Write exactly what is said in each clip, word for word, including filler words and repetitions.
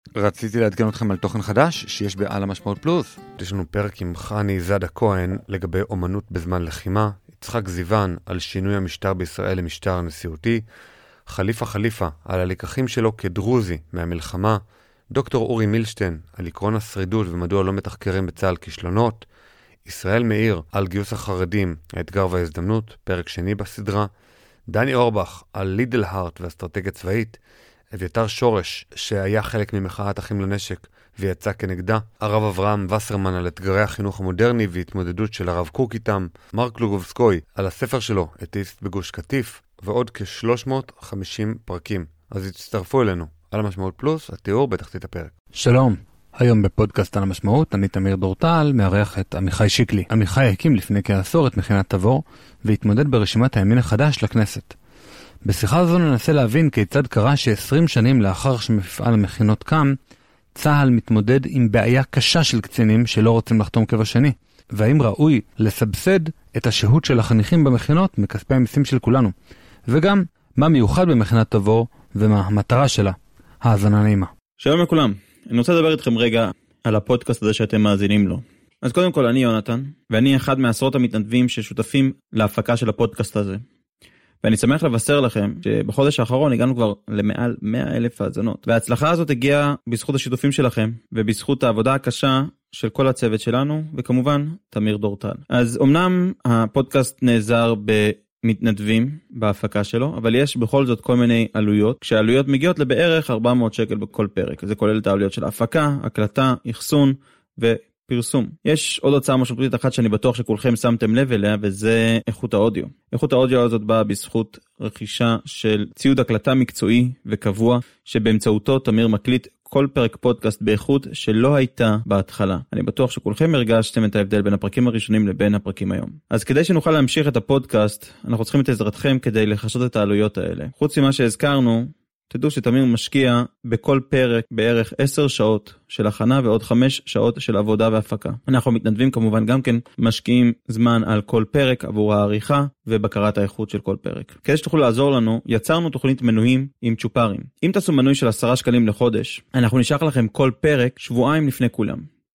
רציתי לעדכן אתכם על תוכן חדש שיש בעל המשמעות פלוס. יש לנו פרק עם חני זדה כהן לגבי אומנות בזמן לחימה, יצחק זיוון על שינוי המשטר בישראל למשטר נשיאותי, חליפה חליפה על הלקחים שלו כדרוזי מהמלחמה, דוקטור אורי מילשטיין על עקרון השרידות ומדוע לא מתחקרים בצה"ל כישלונות, ישראל מאיר על גיוס החרדים, האתגר וההזדמנות, פרק שני בסדרה, דני אורבך על לידל הארט ואסטרטגיה צבאית, אביתר שורש שהיה חלק ממחאת אחים לנשק ויצא כנגדה, הרב אברהם וסרמן על אתגרי החינוך המודרני והתמודדות של הרב קוק איתם, מרק לוגובסקוי על הספר שלו אתאיסט בגוש קטיף, ועוד כ-שלוש מאות וחמישים פרקים. אז הצטרפו אלינו. על המשמעות פלוס, התיאור בתחתית הפרק. שלום. היום בפודקאסט על המשמעות, אני תמיר דורטל, מארח את עמיחי שיקלי. עמיחי הקים לפני כעשור את מכינת תבור, והתמודד ברשימת הימין החדש לכנסת. בשיחה זו ננסה להבין כיצד קרה ש-עשרים שנים לאחר שמפעל המכינות קם, צה"ל מתמודד עם בעיה קשה של קצינים שלא רוצים לחתום קבע שני. והאם ראוי לסבסד את השהות של החניכים במכינות מכספי המיסים של כולנו. וגם, מה מיוחד במכינת תבור ומה המטרה שלה. האזנה נעימה. שלום לכולם. אני רוצה לדבר איתכם רגע על הפודקאסט הזה שאתם מאזינים לו. אז קודם כל, אני יונתן, ואני אחד מעשרות המתנדבים ששותפים להפקה של הפודקאסט הזה. ואני שמח לבשר לכם שבחודש האחרון הגענו כבר למעל מאה אלף האזנות. וההצלחה הזאת הגיעה בזכות השיתופים שלכם, ובזכות העבודה הקשה של כל הצוות שלנו, וכמובן, תמיר דורטל. אז אמנם הפודקאסט נעזר במתנדבים בהפקה שלו, אבל יש בכל זאת כל מיני עלויות, כשהעלויות מגיעות לבערך ארבע מאות שקל בכל פרק. זה כולל את העלויות של ההפקה, הקלטה, אחסון ו... פרסום. יש עוד הוצאה משמעותית אחת שאני בטוח שכולכם שמתם לב אליה, וזה איכות האודיו. איכות האודיו הזאת באה בזכות רכישה של ציוד הקלטה מקצועי וקבוע, שבאמצעותו תמיר מקליט כל פרק פודקאסט באיכות שלא הייתה בהתחלה. אני בטוח שכולכם הרגשתם את ההבדל בין הפרקים הראשונים לבין הפרקים היום. אז כדי שנוכל להמשיך את הפודקאסט, אנחנו צריכים את עזרתכם כדי לחשות את העלויות האלה. חוץ ממה שהזכרנו, תדעו שתמיר משקיע בכל פרק בערך עשר שעות של הכנה ועוד חמש שעות של עבודה והפקה. אנחנו מתנדבים כמובן גם כן משקיעים זמן על כל פרק עבור העריכה ובקרת האיכות של כל פרק. כדי שתוכלו לעזור לנו, יצרנו תוכנית מנויים עם צ'ופרים. אם תעשו מנוי של עשרה שקלים לחודש, אנחנו נשלח לכם כל פרק שבועיים לפני כולם.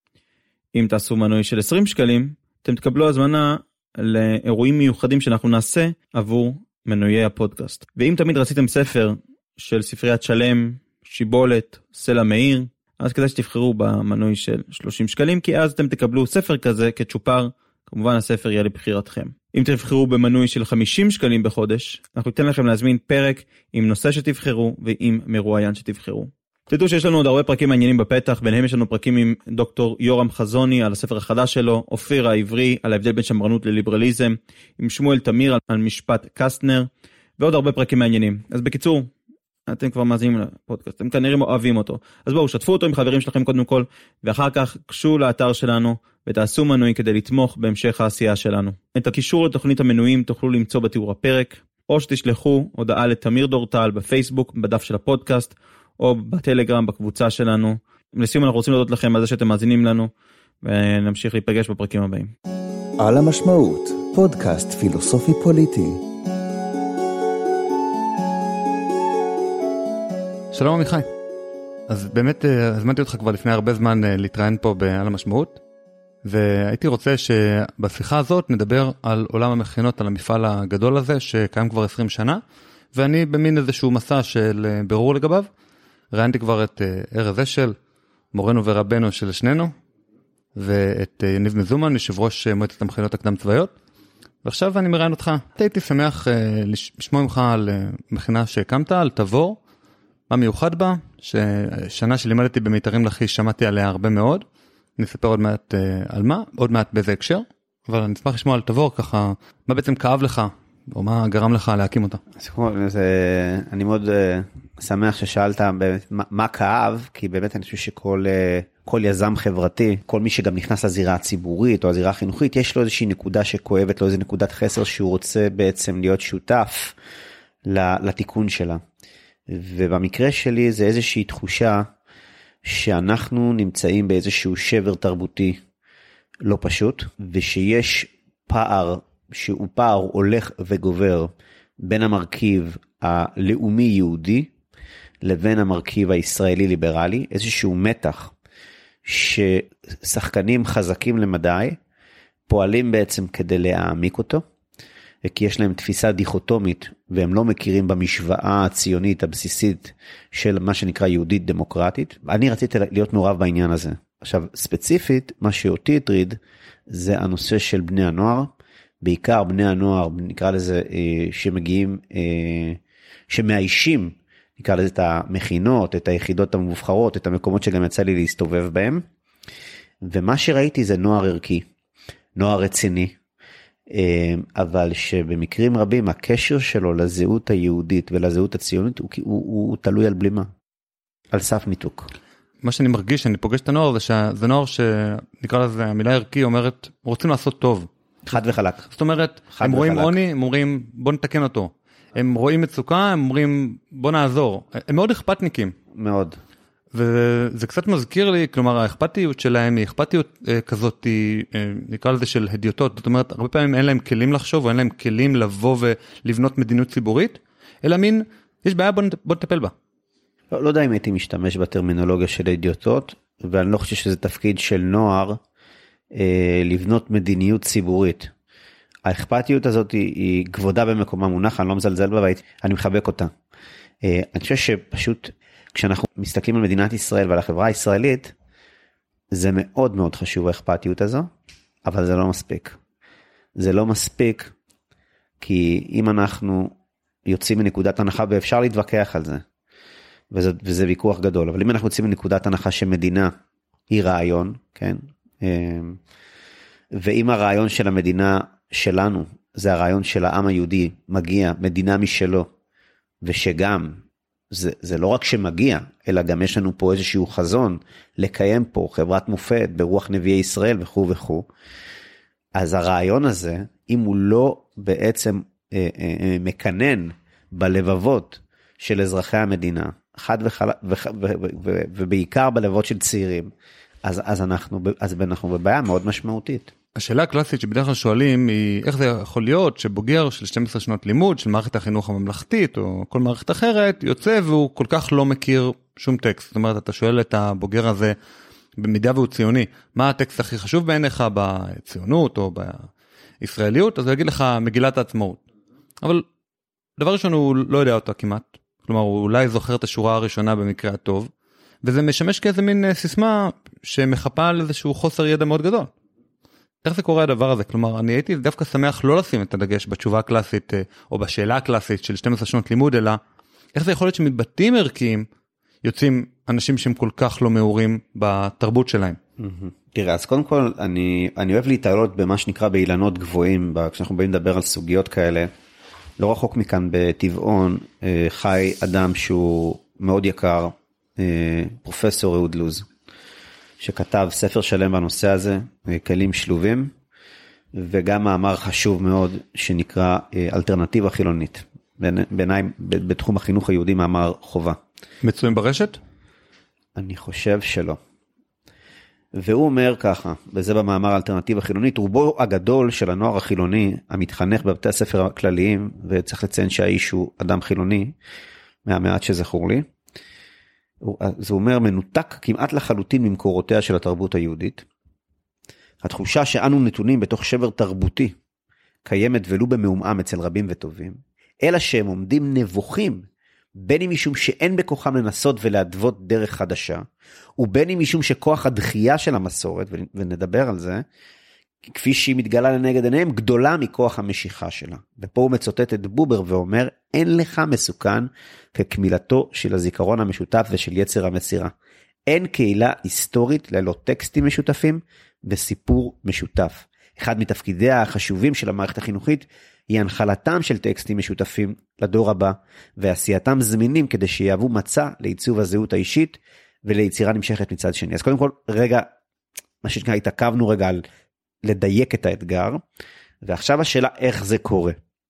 אם תעשו מנוי של עשרים שקלים, אתם תקבלו הזמנה לאירועים מיוחדים שאנחנו נעשה עבור מנויי הפודקאסט. ואם תמיד רציתם ספר של ספריית שלם, שיבולת, סלע מאיר, אז כדאי שתבחרו במנוי של שלושים שקלים, כי אז אתם תקבלו ספר כזה כצ'ופר, כמובן הספר יהיה לבחירתכם. אם תבחרו במנוי של חמישים שקלים בחודש, אנחנו ניתן לכם להזמין פרק עם נושא שתבחרו ועם מרואיין שתבחרו. תדעו שיש לנו עוד הרבה פרקים מעניינים בפתח, ביניהם יש לנו פרקים עם דוקטור יורם חזוני על הספר החדש שלו, אופיר העברי על ההבדל בין שמרנות לליברליזם, עם שמואל תמיר על, על משפט קסטנר, ועוד הרבה פרקים מעניינים. אז בקיצור, אתם כבר מאזינים לפודקאסט, אתם כנראה אוהבים אותו. אז בואו, שתפו אותו עם חברים שלכם קודם כל, ואחר כך קשו לאתר שלנו, ותעשו מנוי כדי לתמוך בהמשך העשייה שלנו. את הקישור לתוכנית המנויים תוכלו למצוא בתיאור הפרק, או שתשלחו הודעה לתמיר דורטל בפייסבוק, בדף של הפודקאסט, או בטלגרם, בקבוצה שלנו. לסיום אנחנו רוצים להודות לכם על זה שאתם מאזינים לנו, ונמשיך להיפגש בפרקים הבאים. על המשמעות, פודקאסט פילוסופי פוליטי. שלום עמיחי. אז באמת הזמנתי אותך כבר לפני הרבה זמן להתראיין פה על המשמעות, והייתי רוצה שבשיחה הזאת נדבר על עולם המכינות, על המפעל הגדול הזה שקיים כבר עשרים שנה, ואני במין איזשהו מסע של ברור לגביו. ראיינתי כבר את ארז אשל, מורנו ורבנו של שנינו, ואת יניב מזומן, יושב ראש מועצת המכינות הקדם צבאיות, ועכשיו אני מראיין אותך. הייתי שמח לשמוע ממך על מכינה שהקמת, על תבור, מה מיוחד בה, ששנה שלימדתי במיתרים לכי שמעתי עליה הרבה מאוד, אני אספר עוד מעט על מה, עוד מעט באיזה הקשר, אבל אני אשמח לשמוע על תבור ככה, מה בעצם כאב לך, או מה גרם לך להקים אותה. אני מאוד שמח ששאלת מה כאב, כי באמת אני חושב שכל כל יזם חברתי, כל מי שגם נכנס לזירה הציבורית או הזירה החינוכית, יש לו איזושהי נקודה שכואבת לו, איזו נקודת חסר שהוא רוצה בעצם להיות שותף לתיקון שלה. ובמקרה שלי זה איזושהי תחושה שאנחנו נמצאים באיזשהו שבר תרבותי לא פשוט, ושיש פער שהוא פער הולך וגובר בין המרכיב הלאומי יהודי לבין המרכיב הישראלי ליברלי, איזשהו מתח ששחקנים חזקים למדי פועלים בעצם כדי להעמיק אותו, כי יש להם תפיסה דיכוטומית והם לא מכירים במשוואה הציונית הבסיסית של מה שנקרא יהודית דמוקרטית. אני רציתי להיות מעורב בעניין הזה. עכשיו ספציפית מה שאותי הטריד זה הנושא של בני הנוער, בעיקר בני הנוער נקרא לזה שמגיעים, שמאיישים נקרא לזה את המכינות, את היחידות המובחרות, את המקומות שגם יצא לי להסתובב בהם, ומה שראיתי זה נוער ערכי, נוער רציני, אבל שבמקרים רבים הקשר שלו לזהות היהודית ולזהות הציונית הוא, הוא, הוא תלוי על בלימה, על סף ניתוק. מה שאני מרגיש, שאני פוגש את הנוער, זה שזה נוער שנקרא לזה, המילה ערכי אומרת, רוצים לעשות טוב. חד וחלק. זאת אומרת, הם רואים עוני, הם אומרים, בוא נתקן אותו. הם רואים מצוקה, הם אומרים, בוא נעזור. הם מאוד אכפתניקים. מאוד. וזה קצת מזכיר לי, כלומר, האכפתיות שלהם היא אכפתיות אה, כזאת, היא, אה, נקרא לזה של הדיוטות. זאת אומרת, הרבה פעמים אין להם כלים לחשוב, או אין להם כלים לבוא ולבנות מדיניות ציבורית, אלא מין, יש בעיה, בוא, בוא נטפל בה. לא, לא יודע אם הייתי משתמש בטרמינולוגיה של הדיוטות, ואני לא חושב שזה תפקיד של נוער, אה, לבנות מדיניות ציבורית. האכפתיות הזאת היא, היא כבודה במקומה מונח, אני לא מזלזל בה, אני מחבק אותה. אה, אני חושב שפשוט, כשאנחנו מסתכלים על מדינת ישראל ועל החברה הישראלית, זה מאוד מאוד חשוב האכפתיות הזו, אבל זה לא מספיק. זה לא מספיק, כי אם אנחנו יוצאים מנקודת הנחה, ואפשר להתווכח על זה, וזה, וזה ויכוח גדול, אבל אם אנחנו יוצאים מנקודת הנחה שמדינה היא רעיון, כן? ואם הרעיון של המדינה שלנו, זה הרעיון של העם היהודי, מגיע מדינה משלו, ושגם, זה, זה לא רק שמגיע, אלא גם יש לנו פה איזשהו חזון, לקיים פה חברת מופת, ברוח נביאי ישראל וכו' וכו'. אז הרעיון הזה, אם הוא לא בעצם אה, אה, מקנן בלבבות של אזרחי המדינה, חד וחל... ו... ו... ו... ו... ובעיקר בלבבות של צעירים, אז, אז, אנחנו, אז אנחנו בבעיה מאוד משמעותית. השאלה הקלאסית שבדרך כלל שואלים היא איך זה יכול להיות שבוגר של שתים עשרה שנות לימוד של מערכת החינוך הממלכתית או כל מערכת אחרת יוצא והוא כל כך לא מכיר שום טקסט. זאת אומרת, אתה שואל את הבוגר הזה במידה והוא ציוני, מה הטקסט הכי חשוב בעיניך בציונות או בישראליות? אז הוא יגיד לך מגילת העצמאות. אבל דבר ראשון הוא לא יודע אותה כמעט. כלומר, הוא אולי זוכר את השורה הראשונה במקרה הטוב, וזה משמש כאיזה מין סיסמה שמחפה על איזשהו חוסר ידע מאוד גדול. איך זה קורה הדבר הזה? כלומר, אני הייתי דווקא שמח לא לשים את הדגש בתשובה הקלאסית, או בשאלה הקלאסית של שתים עשרה שנות לימוד, אלא איך זה יכול להיות שמתבטאים ערכיים, יוצאים אנשים שהם כל כך לא מעורים בתרבות שלהם. תראה, אז קודם כל, אני, אני אוהב להתעלות במה שנקרא באילנות גבוהים, כשאנחנו באים לדבר על סוגיות כאלה, לא רחוק מכאן בטבעון, חי אדם שהוא מאוד יקר, פרופסור אהוד לוז, שכתב ספר שלם בנושא הזה, כלים שלובים, וגם מאמר חשוב מאוד שנקרא אלטרנטיבה חילונית. בעיניי, בתחום החינוך היהודי מאמר חובה. מצויים ברשת? אני חושב שלא. והוא אומר ככה, וזה במאמר אלטרנטיבה חילונית, רובו הגדול של הנוער החילוני, המתחנך בבתי הספר הכלליים, וצריך לציין שהאיש הוא אדם חילוני, מהמעט שזכור לי, זה אומר מנותק כמעט לחלוטין ממקורותיה של התרבות היהודית. התחושה שאנו נתונים בתוך שבר תרבותי, קיימת ולו במעומעם אצל רבים וטובים, אלא שהם עומדים נבוכים, בין אם משום שאין בכוחם לנסות ולהדוות דרך חדשה, ובין אם משום שכוח הדחייה של המסורת, ונדבר על זה, כפי שהיא מתגלה לנגד עיניהם, גדולה מכוח המשיכה שלה. ופה הוא מצוטט את בובר ואומר, אין לך מסוכן כקמילתו של הזיכרון המשותף ושל יצר המסירה. אין קהילה היסטורית ללא טקסטים משותפים וסיפור משותף. אחד מתפקידיה החשובים של המערכת החינוכית, היא הנחלתם של טקסטים משותפים לדור הבא, ועשייתם זמינים כדי שיהוו מצע לעיצוב הזהות האישית, וליצירה נמשכת מצד שני. אז קודם כל, רגע, מה שנקרא, התעכבנו רגע על לדייק את האתגר, ועכשיו השאלה איך זה קורה.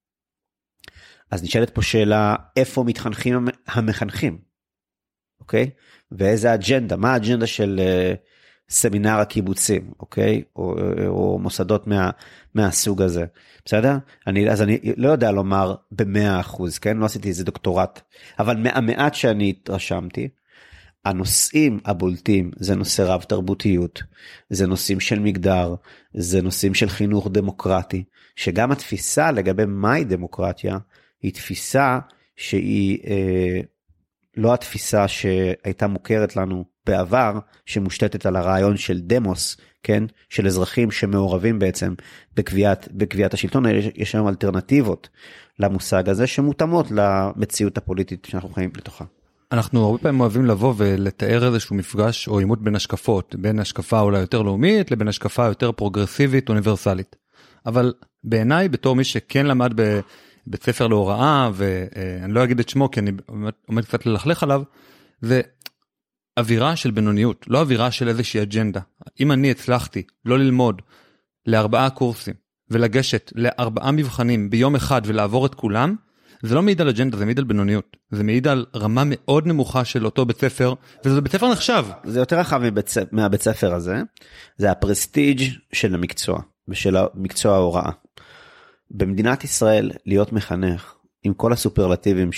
אז נשאלת פה שאלה, איפה מתחנכים המחנכים? אוקיי? ואיזה אג'נדה? מה האג'נדה של סמינר הקיבוצים, אוקיי? או, או מוסדות מה, מהסוג הזה, בסדר? אני, אז אני לא יודע לומר במאה אחוז, כן? לא עשיתי איזה דוקטורט, אבל מהמעט שאני התרשמתי, הנושאים הבולטים זה נושא רב תרבותיות, זה נושאים של מגדר, זה נושאים של חינוך דמוקרטי, שגם התפיסה לגבי מהי דמוקרטיה, היא תפיסה שהיא אה, לא התפיסה שהייתה מוכרת לנו בעבר, שמושתתת על הרעיון של דמוס, כן? של אזרחים שמעורבים בעצם בקביעת, בקביעת השלטון. יש היום אלטרנטיבות למושג הזה, שמותאמות למציאות הפוליטית שאנחנו חיים לתוכה. אנחנו הרבה פעמים אוהבים לבוא ולתאר איזשהו מפגש או עימות בין השקפות, בין השקפה אולי יותר לאומית, לבין השקפה יותר פרוגרסיבית, אוניברסלית. אבל בעיניי, בתור מי שכן למד בבית ספר להוראה, ואני לא אגיד את שמו, כי אני עומד קצת ללכלך עליו, זה אווירה של בינוניות, לא אווירה של איזושהי אג'נדה. אם אני הצלחתי לא ללמוד לארבעה קורסים, ולגשת לארבעה מבחנים ביום אחד ולעבור את כולם, זה לא מעיד על אג'נדה, זה מעיד על בינוניות. זה מעיד על רמה מאוד נמוכה של אותו בית ספר, וזה בית ספר נחשב. זה יותר רחב מבית, מהבית ספר הזה, זה הפרסטיג' של המקצוע, ושל מקצוע ההוראה. במדינת ישראל, להיות מחנך, עם כל הסופרלטיבים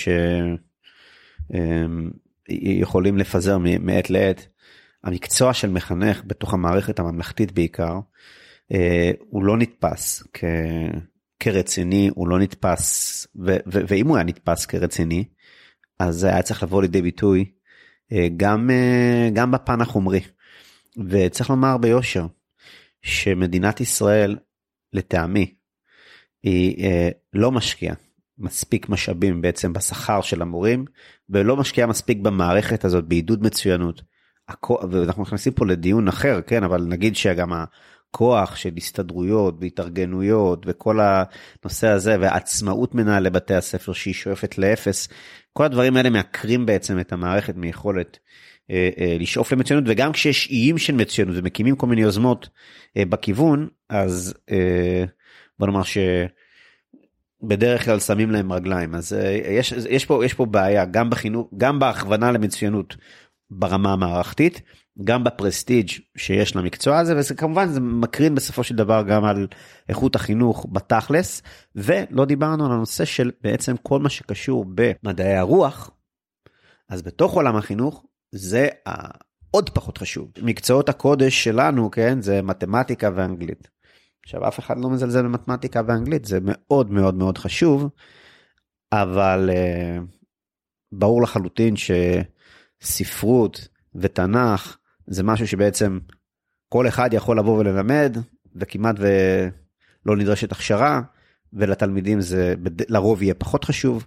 שיכולים לפזר מעת לעת, המקצוע של מחנך בתוך המערכת הממלכתית בעיקר, הוא לא נתפס כ... כרציני, הוא לא נתפס, ו- ו- ואם הוא היה נתפס כרציני, אז היה צריך לבוא לידי ביטוי, גם, גם בפן החומרי. וצריך לומר ביושר, שמדינת ישראל, לטעמי, היא לא משקיעה מספיק משאבים בעצם בשכר של המורים, ולא משקיעה מספיק במערכת הזאת, בעידוד מצוינות. ואנחנו נכנסים פה לדיון אחר, כן, אבל נגיד שגם ה... כוח של הסתדרויות והתארגנויות וכל הנושא הזה ועצמאות מנהלי בתי הספר שהיא שואפת לאפס, כל הדברים האלה מעקרים בעצם את המערכת מיכולת אה, אה, לשאוף למצוינות, וגם כשיש איים של מצוינות ומקימים כל מיני יוזמות אה, בכיוון, אז אה, בוא נאמר שבדרך כלל שמים להם רגליים, אז אה, יש, יש, פה, יש פה בעיה גם בחינוך, גם בהכוונה למצוינות ברמה המערכתית, גם בפרסטיג' שיש למקצוע הזה, וכמובן זה מקרין בסופו של דבר גם על איכות החינוך בתכלס, ולא דיברנו על הנושא של בעצם כל מה שקשור במדעי הרוח, אז בתוך עולם החינוך זה עוד פחות חשוב. מקצועות הקודש שלנו, כן, זה מתמטיקה ואנגלית. עכשיו אף אחד לא מזלזל במתמטיקה ואנגלית, זה מאוד מאוד מאוד חשוב, אבל uh, ברור לחלוטין שספרות ותנ"ך, זה משהו שבעצם כל אחד יכול לבוא וללמד, וכמעט ולא נדרשת הכשרה, ולתלמידים זה לרוב יהיה פחות חשוב.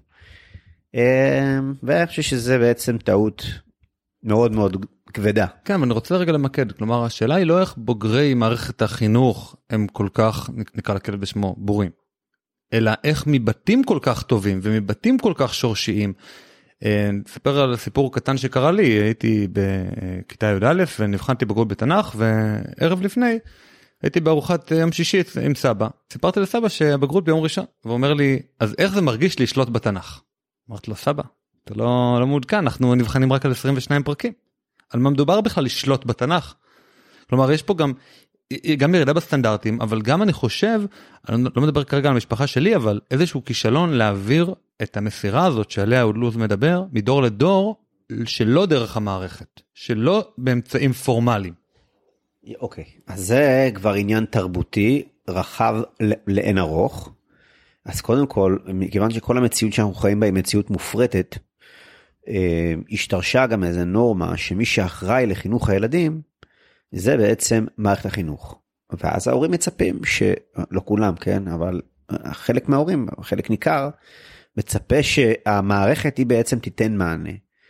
ואני חושב שזה בעצם טעות מאוד מאוד כבדה. כן, אבל אני רוצה רגע למקד, כלומר השאלה היא לא איך בוגרי מערכת החינוך הם כל כך, נקרא לכלב בשמו, בורים, אלא איך מבתים כל כך טובים, ומבתים כל כך שורשיים, נספר על סיפור קטן שקרה לי, הייתי בכיתה י' א' ונבחנתי בגרות בתנ"ך, וערב לפני הייתי בארוחת יום שישי עם סבא. סיפרתי לסבא שהבגרות ביום ראשון, והוא אומר לי, אז איך זה מרגיש לשלוט בתנ"ך? אמרתי לו, סבא, אתה לא, לא מעודכן, אנחנו נבחנים רק על עשרים ושניים פרקים. על מה מדובר בכלל לשלוט בתנ"ך? כלומר, יש פה גם, גם ירידה בסטנדרטים, אבל גם אני חושב, אני לא מדבר כרגע על המשפחה שלי, אבל איזשהו כישלון להעביר את המסירה הזאת שעליה אודלוז מדבר, מדור לדור, שלא דרך המערכת, שלא באמצעים פורמליים. אוקיי, אז זה כבר עניין תרבותי, רחב לאין ארוך. אז קודם כל, מכיוון שכל המציאות שאנחנו חיים בה היא מציאות מופרטת, השתרשה גם איזו נורמה שמי שאחראי לחינוך הילדים, זה בעצם מערכת החינוך. ואז ההורים מצפים, שלא כולם, כן, אבל חלק מההורים, חלק ניכר, מצפה שהמערכת היא בעצם תיתן מענה.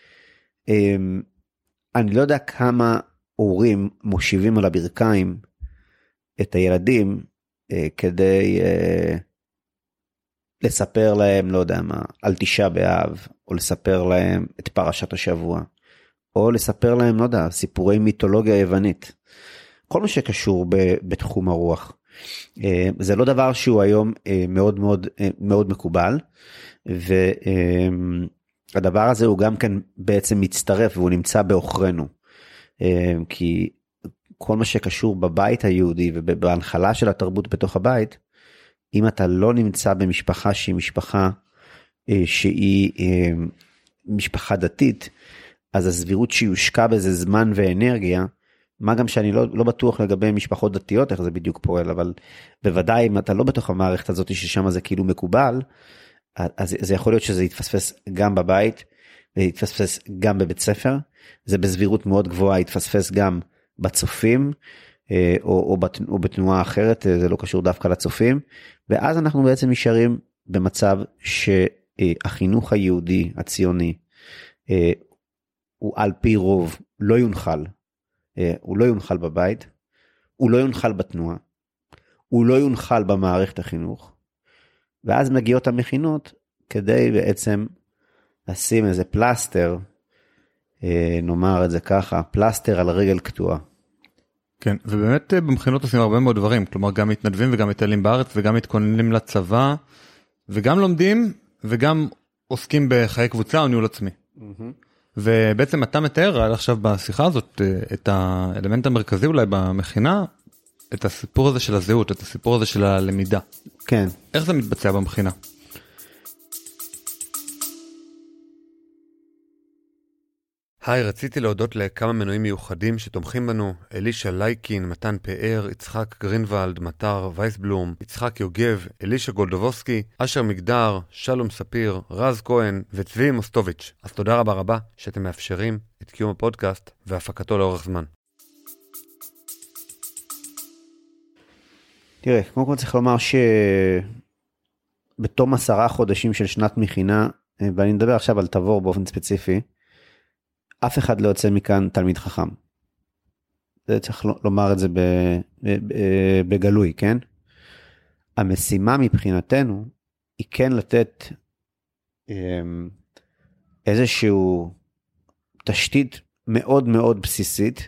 אני לא יודע כמה הורים מושיבים על הברכיים את הילדים, כדי לספר להם, לא יודע מה, על תשעה באב, או לספר להם את פרשת השבוע, או לספר להם, לא יודע, סיפורי מיתולוגיה יוונית. כל מה שקשור בתחום הרוח. זה לא דבר שהוא היום מאוד מאוד מאוד מקובל, והדבר הזה הוא גם כן בעצם מצטרף, והוא נמצא באוכרנו. כי כל מה שקשור בבית היהודי ובהנחלה של התרבות בתוך הבית, אם אתה לא נמצא במשפחה שהיא משפחה שהיא משפחה דתית, אז הסבירות שיושקע בזה זמן ואנרגיה, מה גם שאני לא, לא בטוח לגבי משפחות דתיות, איך זה בדיוק פועל, אבל בוודאי אם אתה לא בתוך המערכת הזאת ששם זה כאילו מקובל, אז זה יכול להיות שזה יתפספס גם בבית, ויתפספס גם בבית ספר, זה בסבירות מאוד גבוהה, יתפספס גם בצופים, או, או, בת, או בתנועה אחרת, זה לא קשור דווקא לצופים, ואז אנחנו בעצם נשארים במצב שהחינוך היהודי הציוני, הוא על פי רוב לא יונחל, הוא לא יונחל בבית, הוא לא יונחל בתנועה, הוא לא יונחל במערכת החינוך, ואז מגיעות המכינות כדי בעצם לשים איזה פלסטר, נאמר את זה ככה, פלסטר על רגל קטועה. כן, ובאמת במכינות עושים הרבה מאוד דברים, כלומר גם מתנדבים וגם מטיילים בארץ וגם מתכוננים לצבא, וגם לומדים וגם עוסקים בחיי קבוצה או ניהול עצמי. Mm-hmm. ובעצם אתה מתאר עד עכשיו בשיחה הזאת את האלמנט המרכזי אולי במכינה, את הסיפור הזה של הזהות, את הסיפור הזה של הלמידה. כן. איך זה מתבצע במכינה? היי, רציתי להודות לכמה מנויים מיוחדים שתומכים בנו, אלישה לייקין, מתן פאר, יצחק גרינוולד, מטר וייסבלום, יצחק יוגב, אלישה גולדובוסקי, אשר מגדר, שלום ספיר, רז כהן וצבי מוסטוביץ'. אז תודה רבה רבה שאתם מאפשרים את קיום הפודקאסט והפקתו לאורך זמן. תראה, קודם כל צריך לומר שבתום עשרה חודשים של שנת מכינה, ואני מדבר עכשיו על תבור באופן ספציפי, אף אחד לא יוצא מכאן תלמיד חכם. זה צריך לומר את זה בגלוי, כן? המשימה מבחינתנו היא כן לתת איזשהו תשתית מאוד מאוד בסיסית,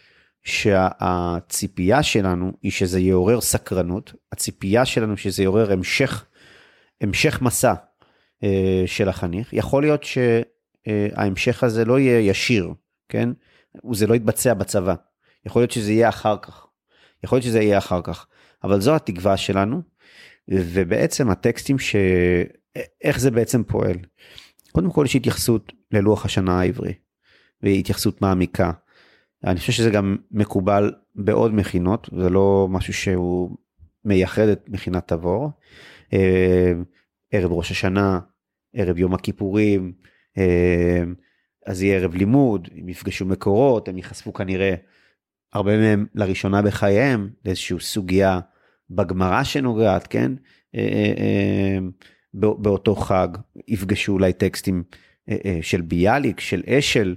שהציפייה שלנו היא שזה יעורר סקרנות, הציפייה שלנו שזה יעורר המשך, המשך מסע של החניך. יכול להיות ש... ההמשך הזה לא יהיה ישיר, כן? וזה לא יתבצע בצבא. יכול להיות שזה יהיה אחר כך. יכול להיות שזה יהיה אחר כך. אבל זו התקווה שלנו, ובעצם הטקסטים ש... איך זה בעצם פועל? קודם כל יש התייחסות ללוח השנה העברי, והתייחסות מעמיקה. אני חושב שזה גם מקובל בעוד מכינות, זה לא משהו שהוא מייחד את מכינת תבור. ערב ראש השנה, ערב יום הכיפורים, אז יהיה ערב לימוד, הם יפגשו מקורות, הם יחשפו כנראה הרבה מהם לראשונה בחייהם, לאיזושהי סוגיה בגמרא שנוגעת, כן? באותו חג, יפגשו אולי טקסטים של ביאליק, של אשל,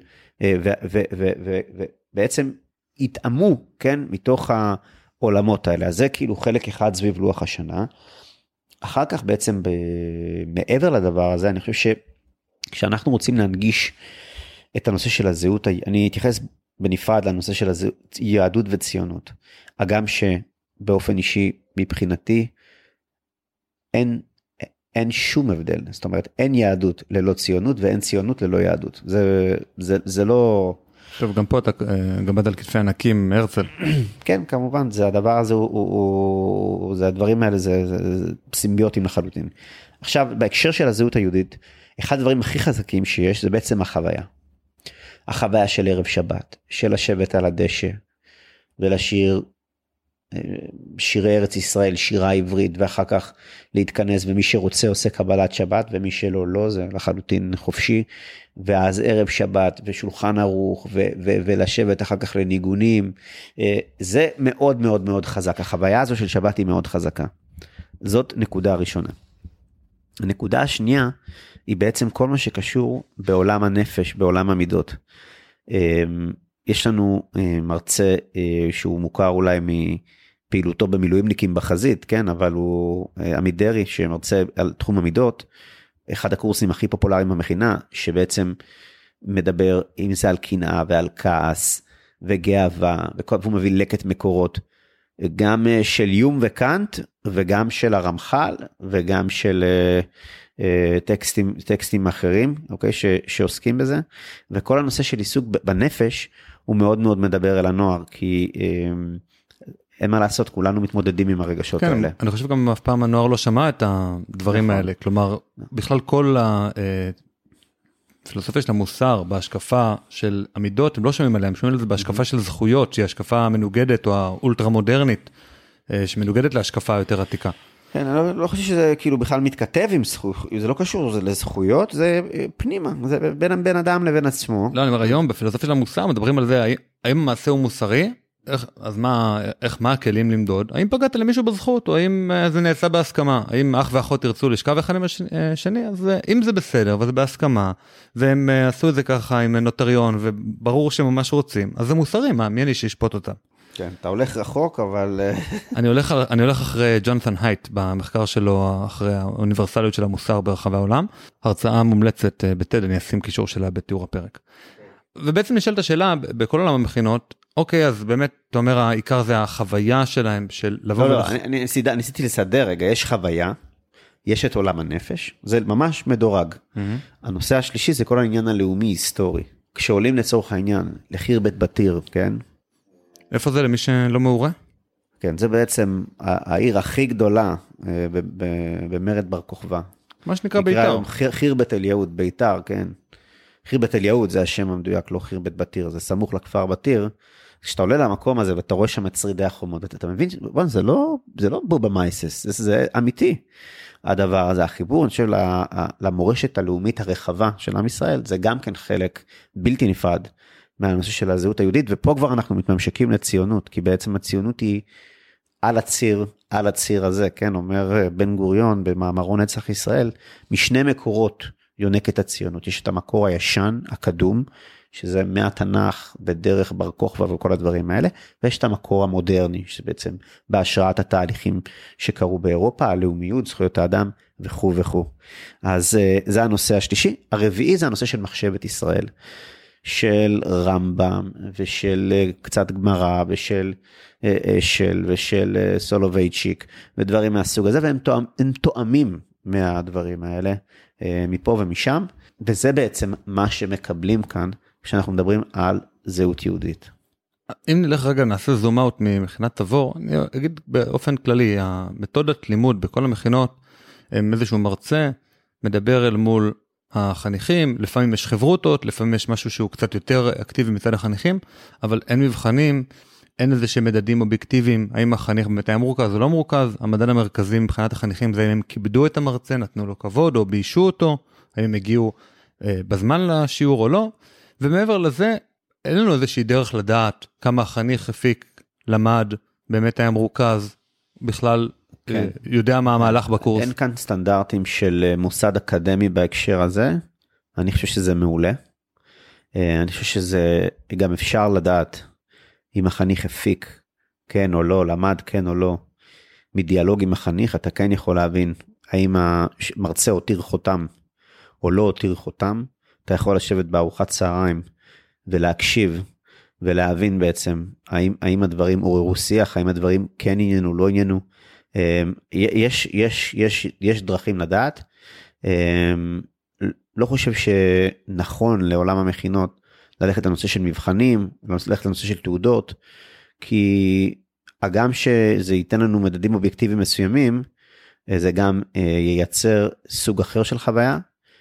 ובעצם יתאמו, כן? מתוך העולמות האלה. אז זה כאילו חלק אחד סביב לוח השנה. אחר כך בעצם מעבר לדבר הזה, אני חושב ש... כשאנחנו רוצים להנגיש את הנושא של הזהות, אני אתייחס בנפרד לנושא של הזהות, יהדות וציונות. אגם שבאופן אישי מבחינתי, אין, אין שום הבדל. זאת אומרת, אין יהדות ללא ציונות, ואין ציונות ללא יהדות. זה, זה, זה לא... טוב, גם פה אתה גמד על כתפי ענקים, הרצל. כן, כמובן, זה הדבר הזה, הוא, הוא, הוא, זה הדברים האלה, זה, זה, זה סימביוטים לחלוטין. עכשיו, בהקשר של הזהות היהודית, אחד הדברים הכי חזקים שיש, זה בעצם החוויה. החוויה של ערב שבת, של לשבת על הדשא, ולשיר שירי ארץ ישראל, שירה עברית, ואחר כך להתכנס, ומי שרוצה עושה קבלת שבת, ומי שלא לא, זה לחלוטין חופשי, ואז ערב שבת, ושולחן ערוך, ו- ו- ולשבת אחר כך לניגונים, זה מאוד מאוד מאוד חזק, החוויה הזו של שבת היא מאוד חזקה. זאת נקודה ראשונה. הנקודה השנייה, היא בעצם כל מה שקשור בעולם הנפש, בעולם המידות. יש לנו מרצה שהוא מוכר אולי מפעילותו במילואימניקים בחזית, כן? אבל הוא עמית דרעי שמרצה על תחום המידות, אחד הקורסים הכי פופולריים במכינה, שבעצם מדבר אם זה על קנאה ועל כעס וגאווה, והוא מביא לקט מקורות, גם של יום וקאנט, וגם של הרמח"ל, וגם של טקסטים, טקסטים אחרים, אוקיי, ש, שעוסקים בזה, וכל הנושא של עיסוק בנפש, הוא מאוד מאוד מדבר אל הנוער, כי אין מה לעשות, כולנו מתמודדים עם הרגשות כן, האלה. אני חושב גם אף פעם הנוער לא שמע את הדברים נכון. האלה, כלומר, בכלל כל הפילוסופיה של המוסר, בהשקפה של עמידות, הם לא שומעים עליהם, שומעים על זה בהשקפה של זכויות, שהיא השקפה מנוגדת או האולטרה מודרנית, שמנוגדת להשקפה יותר עתיקה. כן, אני לא, לא חושב שזה כאילו בכלל מתכתב עם זכויות, זה לא קשור, זה לזכויות, זה פנימה, זה בין בן אדם לבין עצמו. לא, אני אומר, היום בפילוסופיה של המוסר מדברים על זה, האם המעשה הוא מוסרי? איך, אז מה, איך, מה הכלים למדוד? האם פגעת למישהו בזכות, או האם זה נעשה בהסכמה? האם אח ואחות ירצו לשכב אחד עם השני? אז אם זה בסדר, וזה בהסכמה, והם עשו את זה ככה עם נוטריון, וברור שהם ממש רוצים, אז זה מוסרי, מה, מי אני שישפוט אותם? כן, אתה הולך רחוק, אבל... אני הולך, אני הולך אחרי ג'ונתן הייט, במחקר שלו, אחרי האוניברסליות של המוסר ברחבי העולם, הרצאה מומלצת בטד, אני אשים קישור שלה בתיאור הפרק. ובעצם נשאלת השאלה, בכל עולם המכינות, אוקיי, אז באמת, אתה אומר, העיקר זה החוויה שלהם, של לבוא... לא, לא, אני ניסיתי לסדר רגע, יש חוויה, יש את עולם הנפש, זה ממש מדורג. הנושא השלישי זה כל העניין הלאומי היסטורי. כשעולים לצורך העניין, לחיר בית בתיר, כן? איפה זה למי שלא מעורה? כן, זה בעצם העיר הכי גדולה במרד בר כוכבא. מה שנקרא ביתר. חיר בית אל יהוד, ביתר, כן. חיר בית אל יהוד זה השם המדויק, לא חיר בית בתיר, זה סמוך לכפר בתיר. כשאתה עולה למקום הזה ואתה רואה שם את שרידי החומות, אתה מבין, בוא, זה לא, זה לא בובה מייסס, זה, זה אמיתי. הדבר הזה, החיבור, אני חושב, למורשת הלאומית הרחבה של עם ישראל, זה גם כן חלק בלתי נפרד מהנושא של הזהות היהודית, ופה כבר אנחנו מתממשקים לציונות, כי בעצם הציונות היא על הציר, על הציר הזה, כן, אומר בן גוריון במאמרו נצח ישראל, משני מקורות יונק את הציונות, יש את המקור הישן, הקדום, שזה מהתנ"ך בדרך בר כוכבא וכל הדברים האלה, ויש את המקור המודרני, שזה בעצם בהשראת התהליכים שקרו באירופה, הלאומיות, זכויות האדם וכו' וכו'. אז זה הנושא השלישי. הרביעי זה הנושא של מחשבת ישראל, של רמב"ם ושל קצת גמרא ושל של ושל סולובייצ'יק ודברים מהסוג הזה, והם תואם, הם תואמים מהדברים האלה מפה ומשם, וזה בעצם מה שמקבלים כאן כשאנחנו מדברים על זהות יהודית. אם נלך רגע נעשה זום אאוט ממכינת תבור, אני אגיד באופן כללי, המתודת לימוד בכל המכינות, איזשהו מרצה מדבר אל מול החניכים, לפעמים יש חברותות, לפעמים יש משהו שהוא קצת יותר אקטיבי מצד החניכים, אבל אין מבחנים, אין איזה שמדדים אובייקטיביים, האם החניך באמת היה מורכז או לא מורכז, המדד המרכזי מבחינת החניכים זה אם הם כיבדו את המרצה, נתנו לו כבוד או ביישו אותו, האם הם הגיעו אה, בזמן לשיעור או לא, ומעבר לזה, אין לנו איזושהי דרך לדעת כמה החניך הפיק, למד, באמת היה מורכז, בכלל כן. יודע מה המהלך בקורס. אין כאן סטנדרטים של מוסד אקדמי בהקשר הזה, אני חושב שזה מעולה, אני חושב שזה גם אפשר לדעת אם החניך הפיק כן או לא, למד כן או לא, מדיאלוג עם החניך אתה כן יכול להבין האם המרצה הותיר חותם או לא הותיר חותם, אתה יכול לשבת בארוחת צהריים ולהקשיב ולהבין בעצם האם, האם הדברים עוררו שיח, האם הדברים כן עניינו, לא עניינו, יש, יש, יש, יש דרכים לדעת, לא חושב שנכון לעולם המכינות ללכת לנושא של מבחנים, ללכת לנושא של תעודות, כי הגם שזה ייתן לנו מדדים אובייקטיביים מסוימים, זה גם ייצר סוג אחר של חוויה,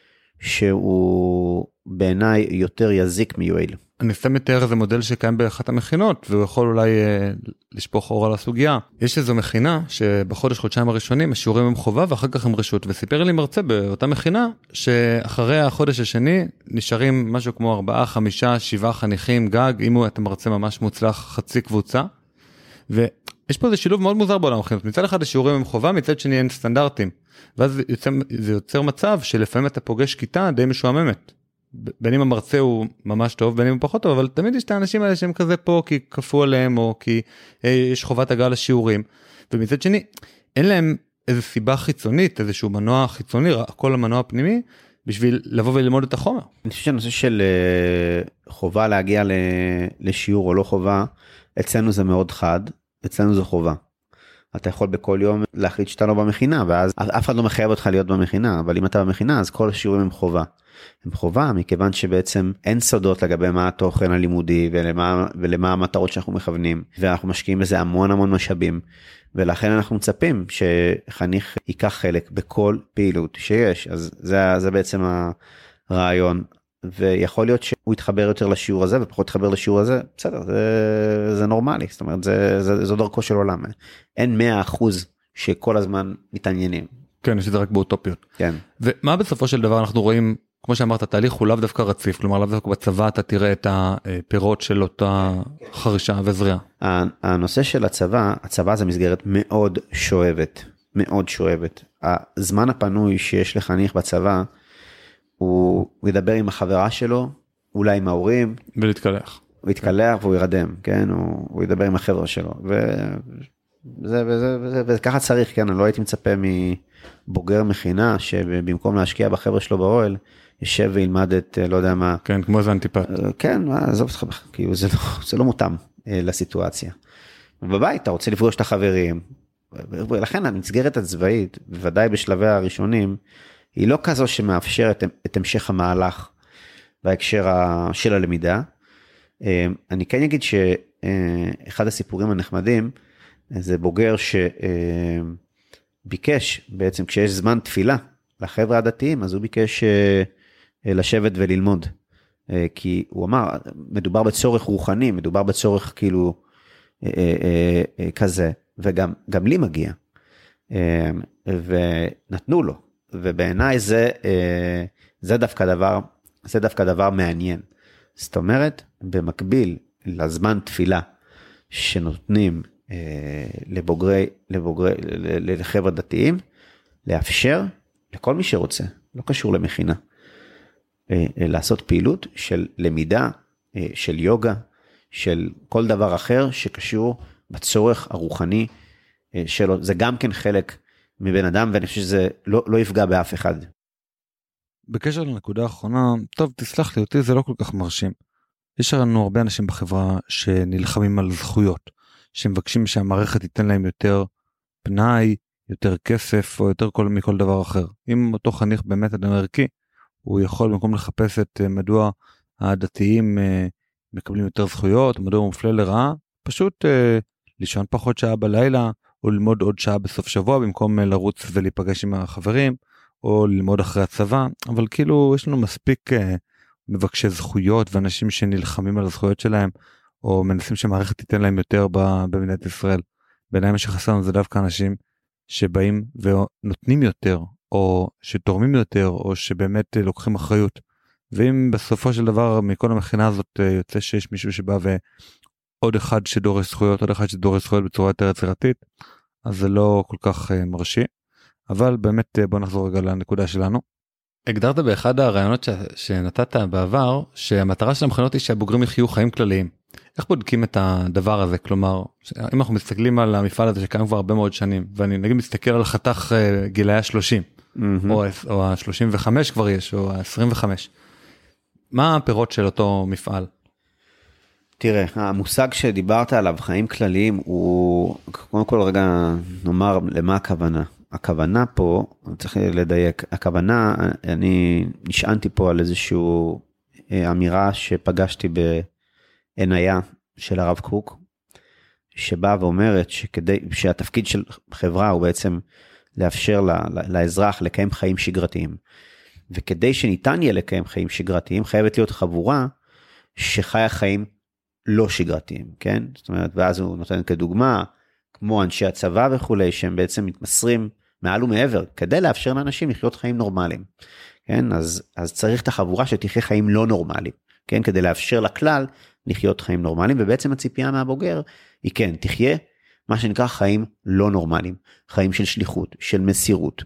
שהוא בעיניי יותר יזיק מיועיל. אני סתם מתאר איזה מודל שקיים באחת המכינות, והוא יכול אולי אה, לשפוך אור על הסוגיה. יש איזו מכינה שבחודש חודשיים הראשונים השיעורים הם חובה ואחר כך הם רשות, וסיפר לי מרצה באותה מכינה שאחרי החודש השני נשארים משהו כמו ארבעה, חמישה, שבעה חניכים גג, אם הוא אתה מרצה ממש מוצלח חצי קבוצה, ויש פה איזה שילוב מאוד מוזר בעולם המכינות, מצד אחד השיעורים הם חובה, מצד שני אין סטנדרטים, ואז יוצא, זה יוצר מצב שלפעמים אתה פוגש כיתה די משועממת, בין אם המרצה הוא ממש טוב, בין אם הוא פחות טוב, אבל תמיד יש את האנשים האלה שהם כזה פה כי כפו עליהם, או כי אה, יש חובת הגעה לשיעורים, ומצד שני, אין להם איזו סיבה חיצונית, איזשהו מנוע חיצוני, כל המנוע הפנימי, בשביל לבוא וללמוד את החומר. אני חושב שהנושא של uh, חובה להגיע ל, לשיעור או לא חובה, אצלנו זה מאוד חד, אצלנו זה חובה. אתה יכול בכל יום להחליט שאתה לא במכינה, ואז אף אחד לא מחייב אותך להיות במכינה, אבל אם אתה במכינה, אז כל השיעורים הם חובה. הם חובה, מכיוון שבעצם אין סודות לגבי מה התוכן הלימודי, ולמה, ולמה המטרות שאנחנו מכוונים, ואנחנו משקיעים בזה המון המון משאבים, ולכן אנחנו מצפים שחניך ייקח חלק בכל פעילות שיש, אז זה, זה בעצם הרעיון, ויכול להיות שהוא יתחבר יותר לשיעור הזה, ופחות יתחבר לשיעור הזה, בסדר, זה, זה נורמלי, זאת אומרת, זה, זה, זו דרכו של עולם, אין מאה אחוז שכל הזמן מתעניינים. כן, יש את זה רק באוטופיות. כן. ומה בסופו של דבר אנחנו רואים, כמו שאמרת, התהליך הוא לאו דווקא רציף, כלומר לאו דווקא בצבא אתה תראה את הפירות של אותה חרישה וזריעה. הנושא של הצבא, הצבא זה מסגרת מאוד שואבת, מאוד שואבת. הזמן הפנוי שיש לחניך בצבא, הוא ידבר עם החברה שלו, אולי עם ההורים. ולהתקלח. הוא יתקלח והוא ירדם, כן? הוא, הוא ידבר עם החברה שלו. וזה, וזה, וזה, וככה צריך, כן? אני לא הייתי מצפה מבוגר מכינה, שבמקום להשקיע בחברה שלו באוהל, ישב וילמד את, לא יודע מה. כן, כמו איזה אנטיפט. כן, עזוב אותך, כאילו זה לא, זה לא מותאם לסיטואציה. ובבית אתה רוצה לפגוש את החברים, ולכן המסגרת הצבאית, בוודאי בשלבי הראשונים, היא לא כזו שמאפשרת את המשך המהלך בהקשר של הלמידה. אני כן אגיד שאחד הסיפורים הנחמדים, זה בוגר שביקש, בעצם כשיש זמן תפילה לחבר'ה הדתיים, אז הוא ביקש לשבת וללמוד. כי הוא אמר, מדובר בצורך רוחני, מדובר בצורך כאילו כזה, וגם גם לי מגיע. ונתנו לו. ובעיניי זה, זה דווקא דבר, זה דווקא דבר מעניין. זאת אומרת, במקביל לזמן תפילה שנותנים לבוגרי, לבוגרי, לחבר'ה דתיים, לאפשר לכל מי שרוצה, לא קשור למכינה, לעשות פעילות של למידה, של יוגה, של כל דבר אחר שקשור בצורך הרוחני שלו. זה גם כן חלק מבן אדם, ואני חושב שזה לא, לא יפגע באף אחד. בקשר לנקודה האחרונה, טוב, תסלח לי אותי, זה לא כל כך מרשים. יש לנו הרבה אנשים בחברה שנלחמים על זכויות, שמבקשים שהמערכת תיתן להם יותר פנאי, יותר כסף, או יותר כל, מכל דבר אחר. אם אותו חניך באמת אדם ערכי, הוא יכול במקום לחפש את מדוע הדתיים מקבלים יותר זכויות, מדוע הוא מופלה לרעה, פשוט לישון פחות שעה בלילה, או ללמוד עוד שעה בסוף שבוע, במקום לרוץ ולהיפגש עם החברים, או ללמוד אחרי הצבא, אבל כאילו יש לנו מספיק מבקשי זכויות, ואנשים שנלחמים על הזכויות שלהם, או מנסים שמערכת תיתן להם יותר במדינת ישראל. בעיניים שחסרנו זה דווקא אנשים שבאים ונותנים יותר, או שתורמים יותר, או שבאמת לוקחים אחריות. ואם בסופו של דבר מכל המכינה הזאת יוצא שיש מישהו שבא ועוד אחד שדורש זכויות, עוד אחד שדורש זכויות בצורה יותר יצירתית, אז זה לא כל כך מרשי. אבל באמת בוא נחזור רגע לנקודה שלנו. הגדרת באחד הרעיונות ש... שנתת בעבר, שהמטרה של המכינות היא שהבוגרים יחיו חיים כלליים. איך בודקים את הדבר הזה? כלומר, אם אנחנו מסתכלים על המפעל הזה שקיים כבר הרבה מאוד שנים, ואני נגיד מסתכל על חתך גילאי ה-שלושים, mm-hmm. או, או ה-שלושים וחמש כבר יש, או ה-עשרים וחמש. מה הפירות של אותו מפעל? תראה, המושג שדיברת עליו, חיים כלליים, הוא, קודם כל רגע נאמר למה הכוונה. הכוונה פה, צריך לדייק, הכוונה, אני נשענתי פה על איזושהי אמירה שפגשתי בעינייה של הרב קוק, שבאה ואומרת שכדי, שהתפקיד של חברה הוא בעצם לאפשר לאזרח לקיים חיים שגרתיים. וכדי שניתן יהיה לקיים חיים שגרתיים, חייבת להיות חבורה שחיה חיים לא שגרתיים, כן? זאת אומרת, ואז הוא נותן כדוגמה, כמו אנשי הצבא וכולי, שהם בעצם מתמסרים מעל ומעבר, כדי לאפשר לאנשים לחיות חיים נורמליים, כן? אז, אז צריך את החבורה שתחיה חיים לא נורמליים, כן? כדי לאפשר לכלל לחיות חיים נורמליים, ובעצם הציפייה מהבוגר היא כן, תחיה מה שנקרא חיים לא נורמליים, חיים של שליחות, של מסירות.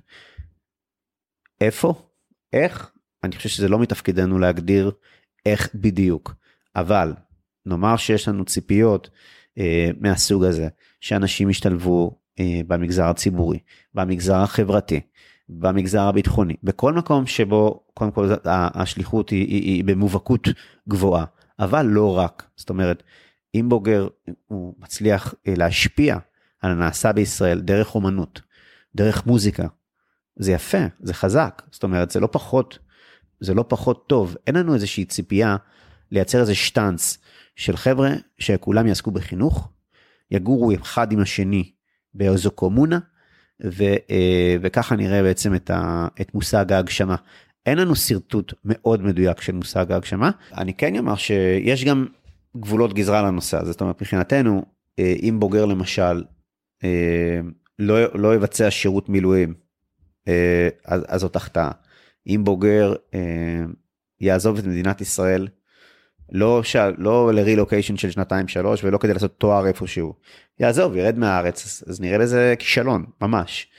איפה? איך? אני חושב שזה לא מתפקידנו להגדיר איך בדיוק, אבל נאמר שיש לנו ציפיות אה, מהסוג הזה, שאנשים ישתלבו אה, במגזר הציבורי, במגזר החברתי, במגזר הביטחוני, בכל מקום שבו קודם כל השליחות היא, היא, היא במובהקות גבוהה, אבל לא רק, זאת אומרת, אם בוגר הוא מצליח אה, להשפיע על הנעשה בישראל דרך אומנות, דרך מוזיקה, זה יפה, זה חזק, זאת אומרת, זה לא פחות, זה לא פחות טוב, אין לנו איזושהי ציפייה לייצר איזה שטנץ של חבר'ה שכולם יעסקו בחינוך, יגורו אחד עם השני באיזו קומונה, ו, וככה נראה בעצם את, ה, את מושג ההגשמה. אין לנו סרטוט מאוד מדויק של מושג ההגשמה. אני כן אומר שיש גם גבולות גזרה לנושא הזה, זאת אומרת, מבחינתנו, אם בוגר למשל, לא, לא יבצע שירות מילואים, אז, אז זאת החטאה. אם בוגר יעזוב את מדינת ישראל, לא, ש... לא לרילוקיישן של שנתיים שלוש, ולא כדי לעשות תואר איפשהו. יעזוב, ירד מהארץ, אז, אז נראה לזה כישלון, ממש.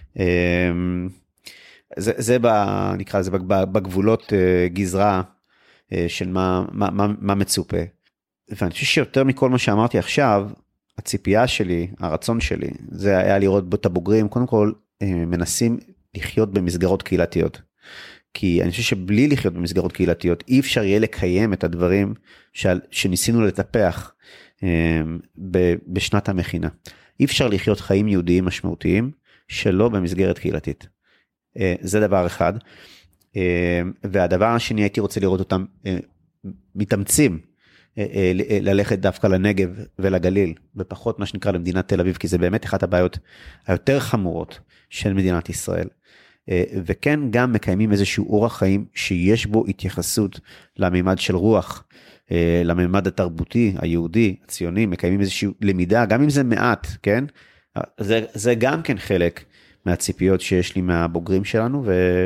זה, זה ב, נקרא לזה בגבולות גזרה של מה, מה, מה, מה מצופה. ואני חושב שיותר מכל מה שאמרתי עכשיו, הציפייה שלי, הרצון שלי, זה היה לראות את הבוגרים, קודם כל מנסים לחיות במסגרות קהילתיות. כי אני חושב שבלי לחיות במסגרות קהילתיות, אי אפשר יהיה לקיים את הדברים של, שניסינו לטפח ב, בשנת המכינה. אי אפשר לחיות חיים יהודיים משמעותיים, שלא במסגרת קהילתית. זה דבר אחד. והדבר השני, הייתי רוצה לראות אותם מתאמצים, ללכת דווקא לנגב ולגליל, ופחות מה שנקרא למדינת תל אביב, כי זה באמת אחת הבעיות היותר חמורות של מדינת ישראל. וכן גם מקיימים איזשהו אורח חיים שיש בו התייחסות לממד של רוח, לממד התרבותי, היהודי, הציוני, מקיימים איזושהי למידה, גם אם זה מעט, כן? זה, זה גם כן חלק מהציפיות שיש לי מהבוגרים שלנו,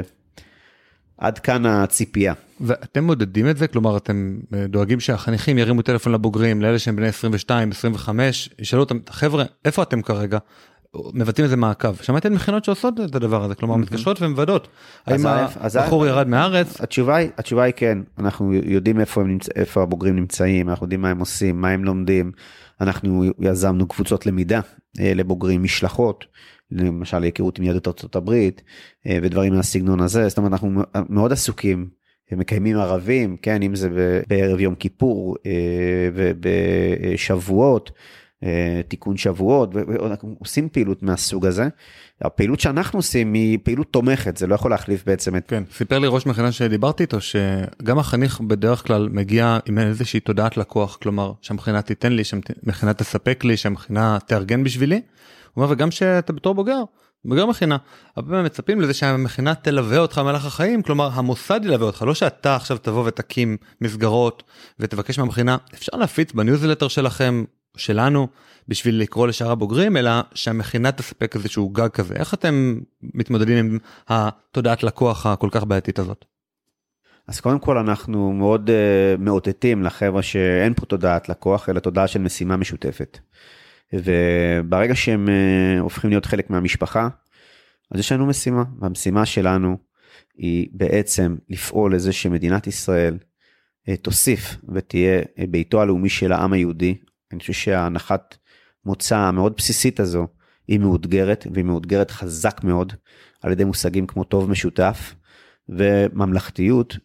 ועד כאן הציפייה. ואתם מודדים את זה? כלומר, אתם דואגים שהחניכים ירימו טלפון לבוגרים, לאלה שהם בני עשרים ושתיים, עשרים וחמש, ישאלו אותם, חבר'ה, איפה אתם כרגע? מבטאים איזה מעקב. שמעתי את מכינות שעושות את הדבר הזה, כלומר, מתקשרות ומוודאות. האם הבחור ירד מהארץ? התשובה היא, התשובה היא כן. אנחנו יודעים איפה הם נמצא, איפה הבוגרים נמצאים, אנחנו יודעים מה הם עושים, מה הם לומדים. אנחנו יזמנו קבוצות למידה לבוגרים, משלחות, למשל היכרות עם יהדות ארצות הברית, ודברים מהסגנון הזה. זאת אומרת, אנחנו מאוד עסוקים, מקיימים ערבים, כן, אם זה בערב יום כיפור, ובשבועות, תיקון שבועות, ואנחנו עושים פעילות מהסוג הזה. הפעילות שאנחנו עושים היא פעילות תומכת, זה לא יכול להחליף בעצם את... כן, סיפר לי ראש מכינה שדיברתי איתו, שגם החניך בדרך כלל מגיע עם איזושהי תודעת לקוח, כלומר, שהמכינה תיתן לי, שהמכינה תספק לי, שהמכינה תארגן בשבילי. הוא אומר, וגם שאתה בתור בוגר, בוגר מכינה, הרבה פעמים מצפים לזה שהמכינה תלווה אותך במהלך החיים, כלומר, המוסד ילווה אותך, לא שאתה עכשיו תבוא ותקים מסגרות, ותבקש מהמכינה, אפשר להפיץ בניוזלטר שלכם, שלנו, בשביל לקרוא לשאר הבוגרים, אלא שהמכינה תספק איזשהו גג כזה. איך אתם מתמודדים עם התודעת לקוח הכל כך בעייתית הזאת? אז קודם כל אנחנו מאוד uh, מאותתים לחבר'ה שאין פה תודעת לקוח, אלא תודעה של משימה משותפת. וברגע שהם uh, הופכים להיות חלק מהמשפחה, אז יש לנו משימה. והמשימה שלנו היא בעצם לפעול לזה שמדינת ישראל uh, תוסיף ותהיה uh, ביתו הלאומי של העם היהודי. אני חושב שההנחת מוצא המאוד בסיסית הזו היא מאותגרת, והיא מאותגרת חזק מאוד על ידי מושגים כמו טוב משותף וממלכתיות,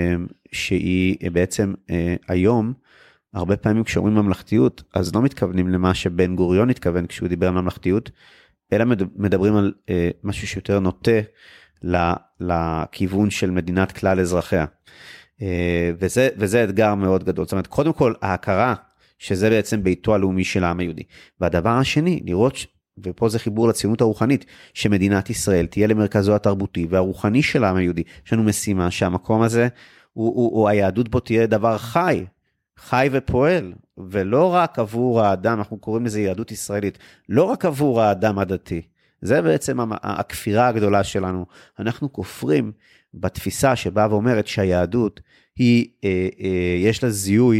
שהיא בעצם היום, הרבה פעמים כשאומרים ממלכתיות, אז לא מתכוונים למה שבן גוריון התכוון כשהוא דיבר על ממלכתיות, אלא מדברים על משהו שיותר נוטה לכיוון של מדינת כלל אזרחיה. וזה, וזה אתגר מאוד גדול. זאת אומרת, קודם כל, ההכרה שזה בעצם ביתו הלאומי של העם היהודי. והדבר השני, לראות, ופה זה חיבור לציונות הרוחנית, שמדינת ישראל תהיה למרכזו התרבותי והרוחני של העם היהודי. יש לנו משימה שהמקום הזה, הוא, הוא, הוא, היהדות בו תהיה דבר חי, חי ופועל, ולא רק עבור האדם, אנחנו קוראים לזה יהדות ישראלית, לא רק עבור האדם הדתי. זה בעצם הכפירה הגדולה שלנו. אנחנו כופרים בתפיסה שבאה ואומרת שהיהדות היא, אה, אה, יש לה זיהוי,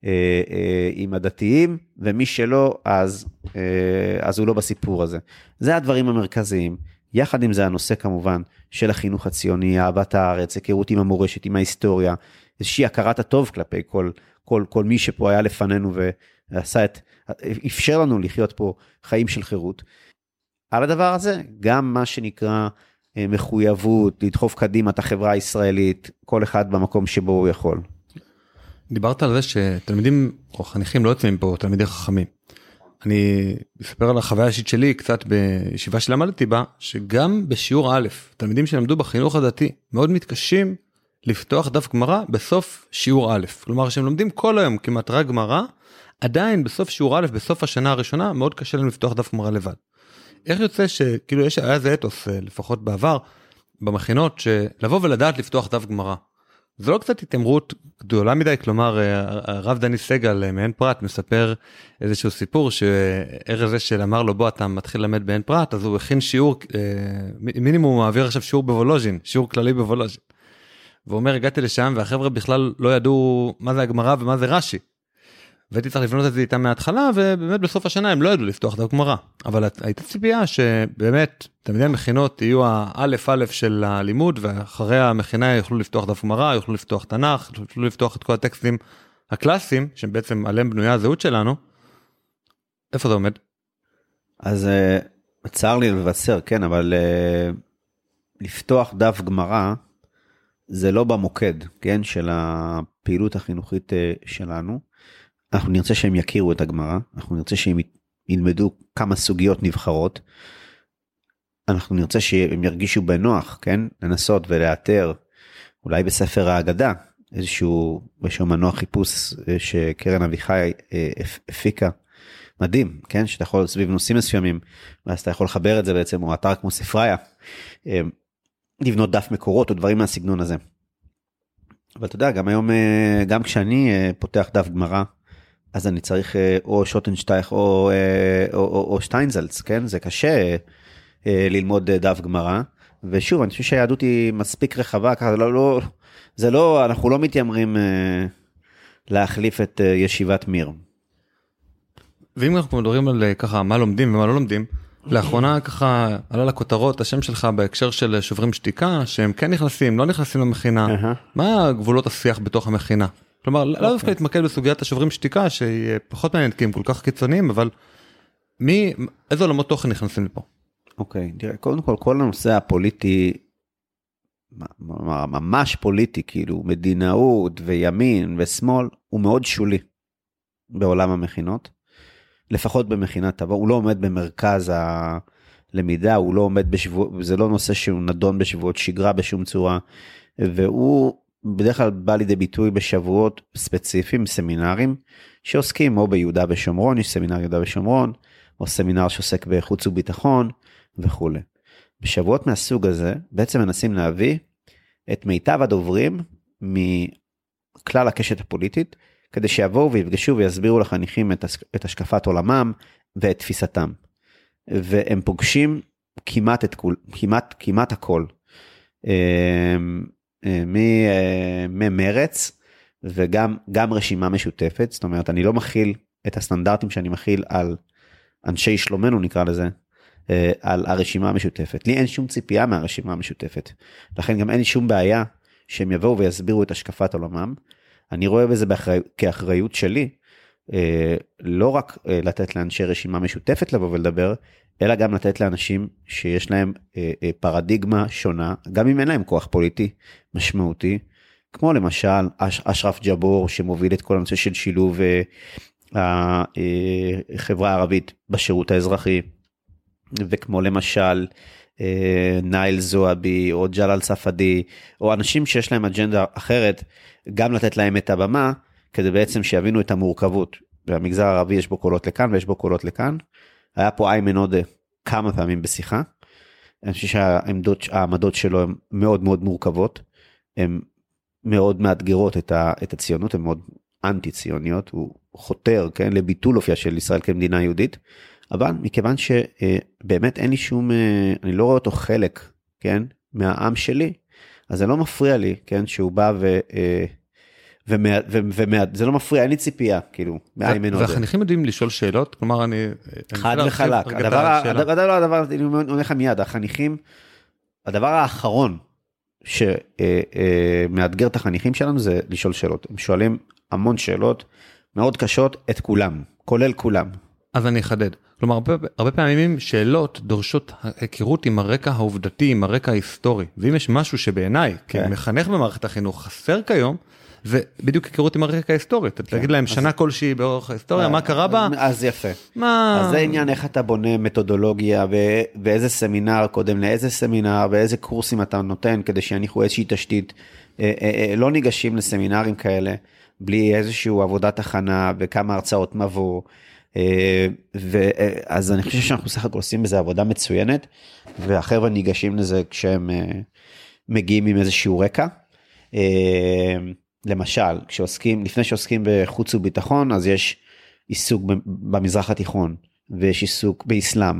עם הדתיים, ומי שלא, אז, אז הוא לא בסיפור הזה. זה הדברים המרכזיים. יחד עם זה הנושא כמובן של החינוך הציוני, אהבת הארץ, היכרות עם המורשת, עם ההיסטוריה, איזושהי הכרת הטוב כלפי כל, כל, כל מי שפה היה לפנינו ועשה את, אפשר לנו לחיות פה חיים של חירות. על הדבר הזה, גם מה שנקרא מחויבות, לדחוף קדימה את החברה הישראלית, כל אחד במקום שבו הוא יכול. דיברת על זה שתלמידים או חניכים לא יוצאים פה תלמידי חכמים. אני אספר על החוויה האישית שלי קצת בישיבה שלמדתי בה, שגם בשיעור א', תלמידים שלמדו בחינוך הדתי מאוד מתקשים לפתוח דף גמרא בסוף שיעור א', כלומר שהם לומדים כל היום כמעט רק גמרא, עדיין בסוף שיעור א', בסוף השנה הראשונה, מאוד קשה להם לפתוח דף גמרא לבד. איך יוצא שכאילו יש, היה זה אתוס, לפחות בעבר, במכינות, שלבוא ולדעת לפתוח דף גמרא. זה לא קצת התאמרות גדולה מדי, כלומר, הרב דני סגל מעין פרת מספר איזשהו סיפור, שערב זה של אמר לו, בוא אתה מתחיל למד בעין פרת, אז הוא הכין שיעור, מינימום הוא מעביר עכשיו שיעור בוולוז'ין, שיעור כללי בוולוז'ין. והוא אומר, הגעתי לשם, והחבר'ה בכלל לא ידעו מה זה הגמרא ומה זה רש"י. והייתי צריך לבנות את זה איתם מההתחלה, ובאמת בסוף השנה הם לא ידעו לפתוח דף גמרא. אבל הייתה ציפייה שבאמת תלמידי המכינות יהיו האלף אלף של הלימוד, ואחרי המכינה יוכלו לפתוח דף גמרא, יוכלו לפתוח תנ"ך, יוכלו לפתוח את כל הטקסטים הקלאסיים, שבעצם עליהם בנויה הזהות שלנו. איפה זה עומד? אז צר לי לבשר, כן, אבל לפתוח דף גמרא, זה לא במוקד, כן, של הפעילות החינוכית שלנו. אנחנו נרצה שהם יכירו את הגמרא, אנחנו נרצה שהם ילמדו כמה סוגיות נבחרות, אנחנו נרצה שהם ירגישו בנוח, כן, לנסות ולאתר, אולי בספר ההגדה, איזשהו, איזשהו מנוע חיפוש שקרן אביחי הפיקה, מדהים, כן, שאתה יכול סביב נושאים מסוימים, ואז אתה יכול לחבר את זה בעצם, או אתר כמו ספריה, לבנות דף מקורות, או דברים מהסגנון הזה. אבל אתה יודע, גם היום, גם כשאני פותח דף גמרא, אז אני צריך או שוטנשטייך או, או, או, או שטיינזלץ, כן? זה קשה ללמוד דף גמרא, ושוב, אני חושב שהיהדות היא מספיק רחבה, ככה זה לא, לא, זה לא, אנחנו לא מתיימרים להחליף את ישיבת מיר. ואם אנחנו מדברים על ככה, מה לומדים ומה לא לומדים, לאחרונה ככה עלה לכותרות השם שלך בהקשר של שוברים שתיקה, שהם כן נכנסים, לא נכנסים למכינה. Uh-huh. מה גבולות השיח בתוך המכינה? כלומר, okay. לא דווקא להתמקד בסוגיית השוברים שתיקה, שהיא פחות מעניינת כי הם כל כך קיצוניים, אבל מי, איזה עולמות תוכן נכנסים לפה? אוקיי, okay. תראה, קודם כל, כל הנושא הפוליטי, ממש פוליטי, כאילו, מדינאות וימין ושמאל, הוא מאוד שולי בעולם המכינות. לפחות במכינת תבור, הוא לא עומד במרכז הלמידה, הוא לא עומד בשבוע, זה לא נושא שהוא נדון בשבועות שגרה בשום צורה, והוא בדרך כלל בא לידי ביטוי בשבועות ספציפיים, סמינרים, שעוסקים או ביהודה ושומרון, יש סמינר יהודה ושומרון, או סמינר שעוסק בחוץ וביטחון, וכו'. בשבועות מהסוג הזה, בעצם מנסים להביא את מיטב הדוברים, מכלל הקשת הפוליטית, כדי שיבואו ויפגשו ויסבירו לחניכים את, את השקפת עולמם ואת תפיסתם. והם פוגשים כמעט את כול, כמעט, כמעט הכל. ממרץ וגם גם רשימה משותפת, זאת אומרת, אני לא מכיל את הסטנדרטים שאני מכיל על אנשי שלומנו, נקרא לזה, על הרשימה המשותפת. לי אין שום ציפייה מהרשימה המשותפת. לכן גם אין שום בעיה שהם יבואו ויסבירו את השקפת עולמם. אני רואה בזה באחרי... כאחריות שלי, אה, לא רק אה, לתת לאנשי רשימה משותפת לבוא ולדבר, אלא גם לתת לאנשים שיש להם אה, אה, פרדיגמה שונה, גם אם אין להם כוח פוליטי משמעותי, כמו למשל אש, אשרף ג'בור, שמוביל את כל הנושא של שילוב אה, החברה הערבית בשירות האזרחי, וכמו למשל אה, נייל זועבי, או ג'לל ספדי, או אנשים שיש להם אג'נדה אחרת, גם לתת להם את הבמה, כדי בעצם שיבינו את המורכבות. במגזר הערבי יש בו קולות לכאן, ויש בו קולות לכאן. היה פה איימן עודה כמה פעמים בשיחה. אני חושב שהעמדות שלו הן מאוד מאוד מורכבות. הן מאוד מאתגרות את, ה, את הציונות, הן מאוד אנטי ציוניות. הוא חותר, כן, לביטול אופיה של ישראל כמדינה יהודית. אבל מכיוון שבאמת אין לי שום, אני לא רואה אותו חלק, כן, מהעם שלי, אז זה לא מפריע לי, כן, שהוא בא ו... ומה, ומה, זה לא מפריע, אין לי ציפייה, כאילו, מאיימן עודה. והחניכים יודעים לשאול שאלות, כלומר, אני... חד וחלק, הדבר, הדבר, הדבר, אני אומר לך מיד, החניכים, הדבר האחרון שמאתגר את החניכים שלנו זה לשאול שאלות. הם שואלים המון שאלות, מאוד קשות, את כולם, כולל כולם. אז אני אחדד. כלומר, הרבה, הרבה פעמים שאלות דורשות היכרות עם הרקע העובדתי, עם הרקע ההיסטורי. ואם יש משהו שבעיניי, כן. כמחנך במערכת החינוך, חסר כיום, זה בדיוק היכרות עם הרקע ההיסטורית, תגיד להם שנה כלשהי באורך ההיסטוריה, מה קרה בה? אז יפה. מה? אז זה עניין איך אתה בונה מתודולוגיה, ואיזה סמינר קודם לאיזה סמינר, ואיזה קורסים אתה נותן, כדי שיניחו איזושהי תשתית. לא ניגשים לסמינרים כאלה, בלי איזושהי עבודת הכנה, וכמה הרצאות מבוא. אז אני חושב שאנחנו סך הכל עושים בזה עבודה מצוינת, והחבר'ה ניגשים לזה כשהם מגיעים עם איזשהו רקע. למשל, כשעוסקים, לפני שעוסקים בחוץ וביטחון, אז יש עיסוק במזרח התיכון, ויש עיסוק באסלאם,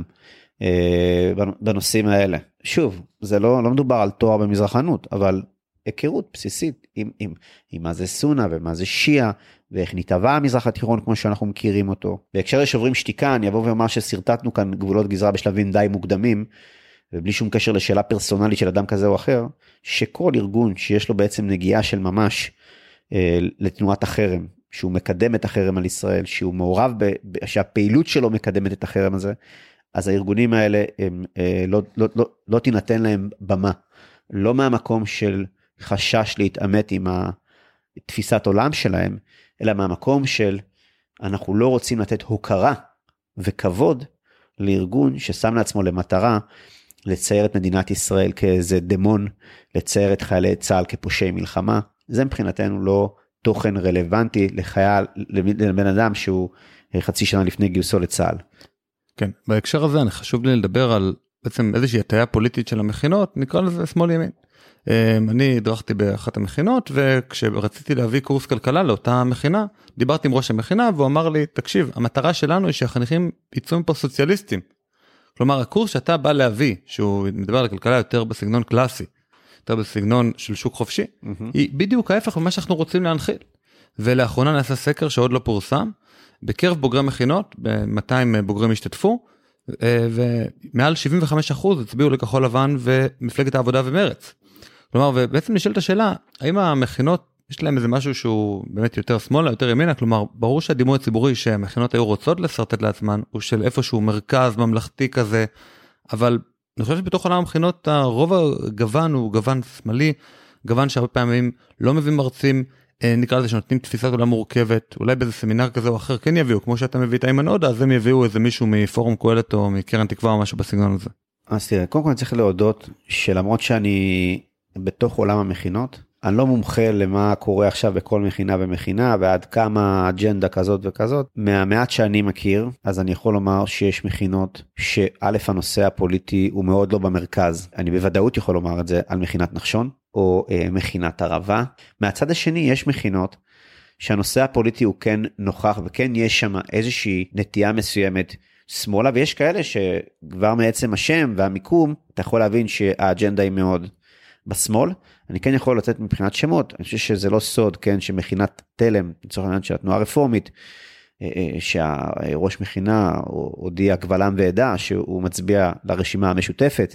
בנושאים האלה. שוב, זה לא, לא מדובר על תואר במזרחנות, אבל היכרות בסיסית עם, עם, עם מה זה סונה ומה זה שיעה, ואיך נטבע המזרח התיכון כמו שאנחנו מכירים אותו. בהקשר לשוברים שתיקה, אני אבוא ואומר שסרטטנו כאן גבולות גזרה בשלבים די מוקדמים, ובלי שום קשר לשאלה פרסונלית של אדם כזה או אחר, שכל ארגון שיש לו בעצם נגיעה של ממש אה, לתנועת החרם, שהוא מקדם את החרם על ישראל, שהוא מעורב, ב, ב, שהפעילות שלו מקדמת את החרם הזה, אז הארגונים האלה, הם, אה, לא, לא, לא, לא תינתן להם במה, לא מהמקום של חשש להתעמת עם התפיסת עולם שלהם, אלא מהמקום של אנחנו לא רוצים לתת הוקרה וכבוד לארגון ששם לעצמו למטרה לצייר את מדינת ישראל כאיזה דמון, לצייר את חיילי צה"ל כפושעי מלחמה. זה מבחינתנו לא תוכן רלוונטי לחייל, לבן אדם שהוא חצי שנה לפני גיוסו לצה"ל. כן, בהקשר הזה אני חשוב לי לדבר על בעצם איזושהי הטיה פוליטית של המכינות, נקרא לזה שמאל ימין. אני הדרכתי באחת המכינות, וכשרציתי להביא קורס כלכלה לאותה מכינה, דיברתי עם ראש המכינה, והוא אמר לי, תקשיב, המטרה שלנו היא שהחניכים יצאו מפה סוציאליסטים. כלומר, הקורס שאתה בא להביא, שהוא מדבר על כלכלה יותר בסגנון קלאסי, יותר בסגנון של שוק חופשי, mm-hmm. היא בדיוק ההפך ממה שאנחנו רוצים להנחיל. ולאחרונה נעשה סקר שעוד לא פורסם, בקרב בוגרי מכינות, ב-מאתיים בוגרים השתתפו, ומעל שבעים וחמישה אחוז הצביעו לכחול לבן ומפלגת העבודה ומרץ. כלומר, ובעצם נשאלת השאלה, האם המכינות, יש להם איזה משהו שהוא באמת יותר שמאלה, יותר ימינה, כלומר, ברור שהדימוי הציבורי שהמכינות היו רוצות לסרטט לעצמן, הוא של איפשהו מרכז ממלכתי כזה, אבל אני חושב שבתוך עולם המכינות, הרוב הגוון הוא גוון שמאלי, גוון שהרבה פעמים לא מביא מרצים, נקרא לזה שנותנים תפיסת עולם מורכבת, אולי באיזה סמינר כזה או אחר כן יביאו, כמו שאתה מביא את איימן עודה, אז הם יביאו איזה מישהו מפורום קהלת או מקרן תקווה או משהו בסגנון הזה. אז תראה, קודם כל אני צריך להודות שלמרות שאני בתוך עולם המכינות, אני לא מומחה למה קורה עכשיו בכל מכינה ומכינה, ועד כמה אג'נדה כזאת וכזאת. מהמעט שאני מכיר, אז אני יכול לומר שיש מכינות שא' הנושא הפוליטי הוא מאוד לא במרכז. אני בוודאות יכול לומר את זה על מכינת נחשון, או אה, מכינת ערבה. מהצד השני יש מכינות שהנושא הפוליטי הוא כן נוכח, וכן יש שם איזושהי נטייה מסוימת שמאלה, ויש כאלה שכבר מעצם השם והמיקום, אתה יכול להבין שהאג'נדה היא מאוד בשמאל. אני כן יכול לתת מבחינת שמות, אני חושב שזה לא סוד, כן, שמכינת תלם, לצורך העניין של התנועה הרפורמית, שהראש מכינה הודיע קבלם ועדה, שהוא מצביע לרשימה המשותפת,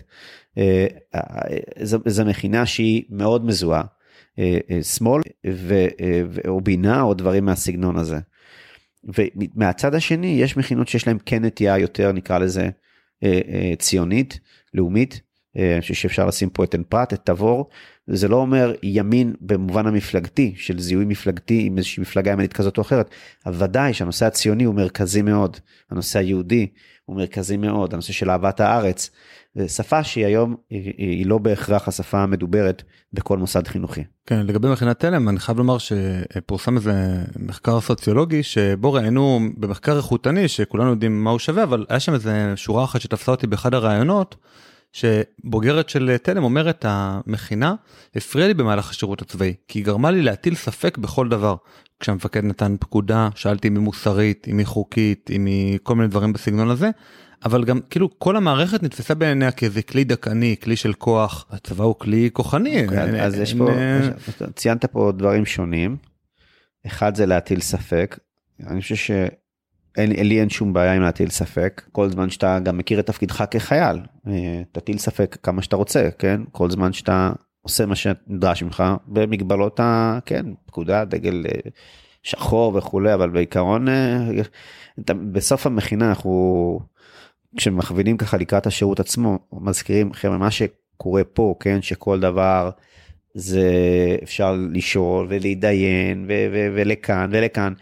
זו מכינה שהיא מאוד מזוהה, שמאל או בינה או דברים מהסגנון הזה. ומהצד השני יש מכינות שיש להם כן נטייה יותר, נקרא לזה ציונית, לאומית, אני חושב שאפשר לשים פה את פרט, את תבור, זה לא אומר ימין במובן המפלגתי, של זיהוי מפלגתי עם איזושהי מפלגה ימנית כזאת או אחרת, אבל ודאי שהנושא הציוני הוא מרכזי מאוד, הנושא היהודי הוא מרכזי מאוד, הנושא של אהבת הארץ, שפה שהיא היום היא, היא לא בהכרח השפה המדוברת בכל מוסד חינוכי. כן, לגבי מכינת תלם, אני חייב לומר שפורסם איזה מחקר סוציולוגי, שבו ראינו במחקר איכותני, שכולנו יודעים מה הוא שווה, אבל היה שם איזה שורה אחת שתפסה אותי באחד הרעיונות, שבוגרת של תלם אומרת, המכינה הפריעה לי במהלך השירות הצבאי, כי היא גרמה לי להטיל ספק בכל דבר. כשהמפקד נתן פקודה, שאלתי אם היא מוסרית, אם היא חוקית, אם היא כל מיני דברים בסגנון הזה, אבל גם כאילו כל המערכת נתפסה בעיניה כאיזה כלי דקני, כלי של כוח, הצבא הוא כלי כוחני. אז יש פה, ציינת פה דברים שונים, אחד זה להטיל ספק, אני חושב ש... אין, לי אין שום בעיה עם להטיל ספק, כל זמן שאתה גם מכיר את תפקידך כחייל, תטיל ספק כמה שאתה רוצה, כן? כל זמן שאתה עושה מה שנדרש ממך, במגבלות ה... כן, פקודה, דגל שחור וכולי, אבל בעיקרון, בסוף המכינה אנחנו, כשמכווינים ככה לקראת השירות עצמו, מזכירים, חבר'ה, מה שקורה פה, כן? שכל דבר זה אפשר לשאול ולהתדיין ו- ו- ולכאן ולכאן.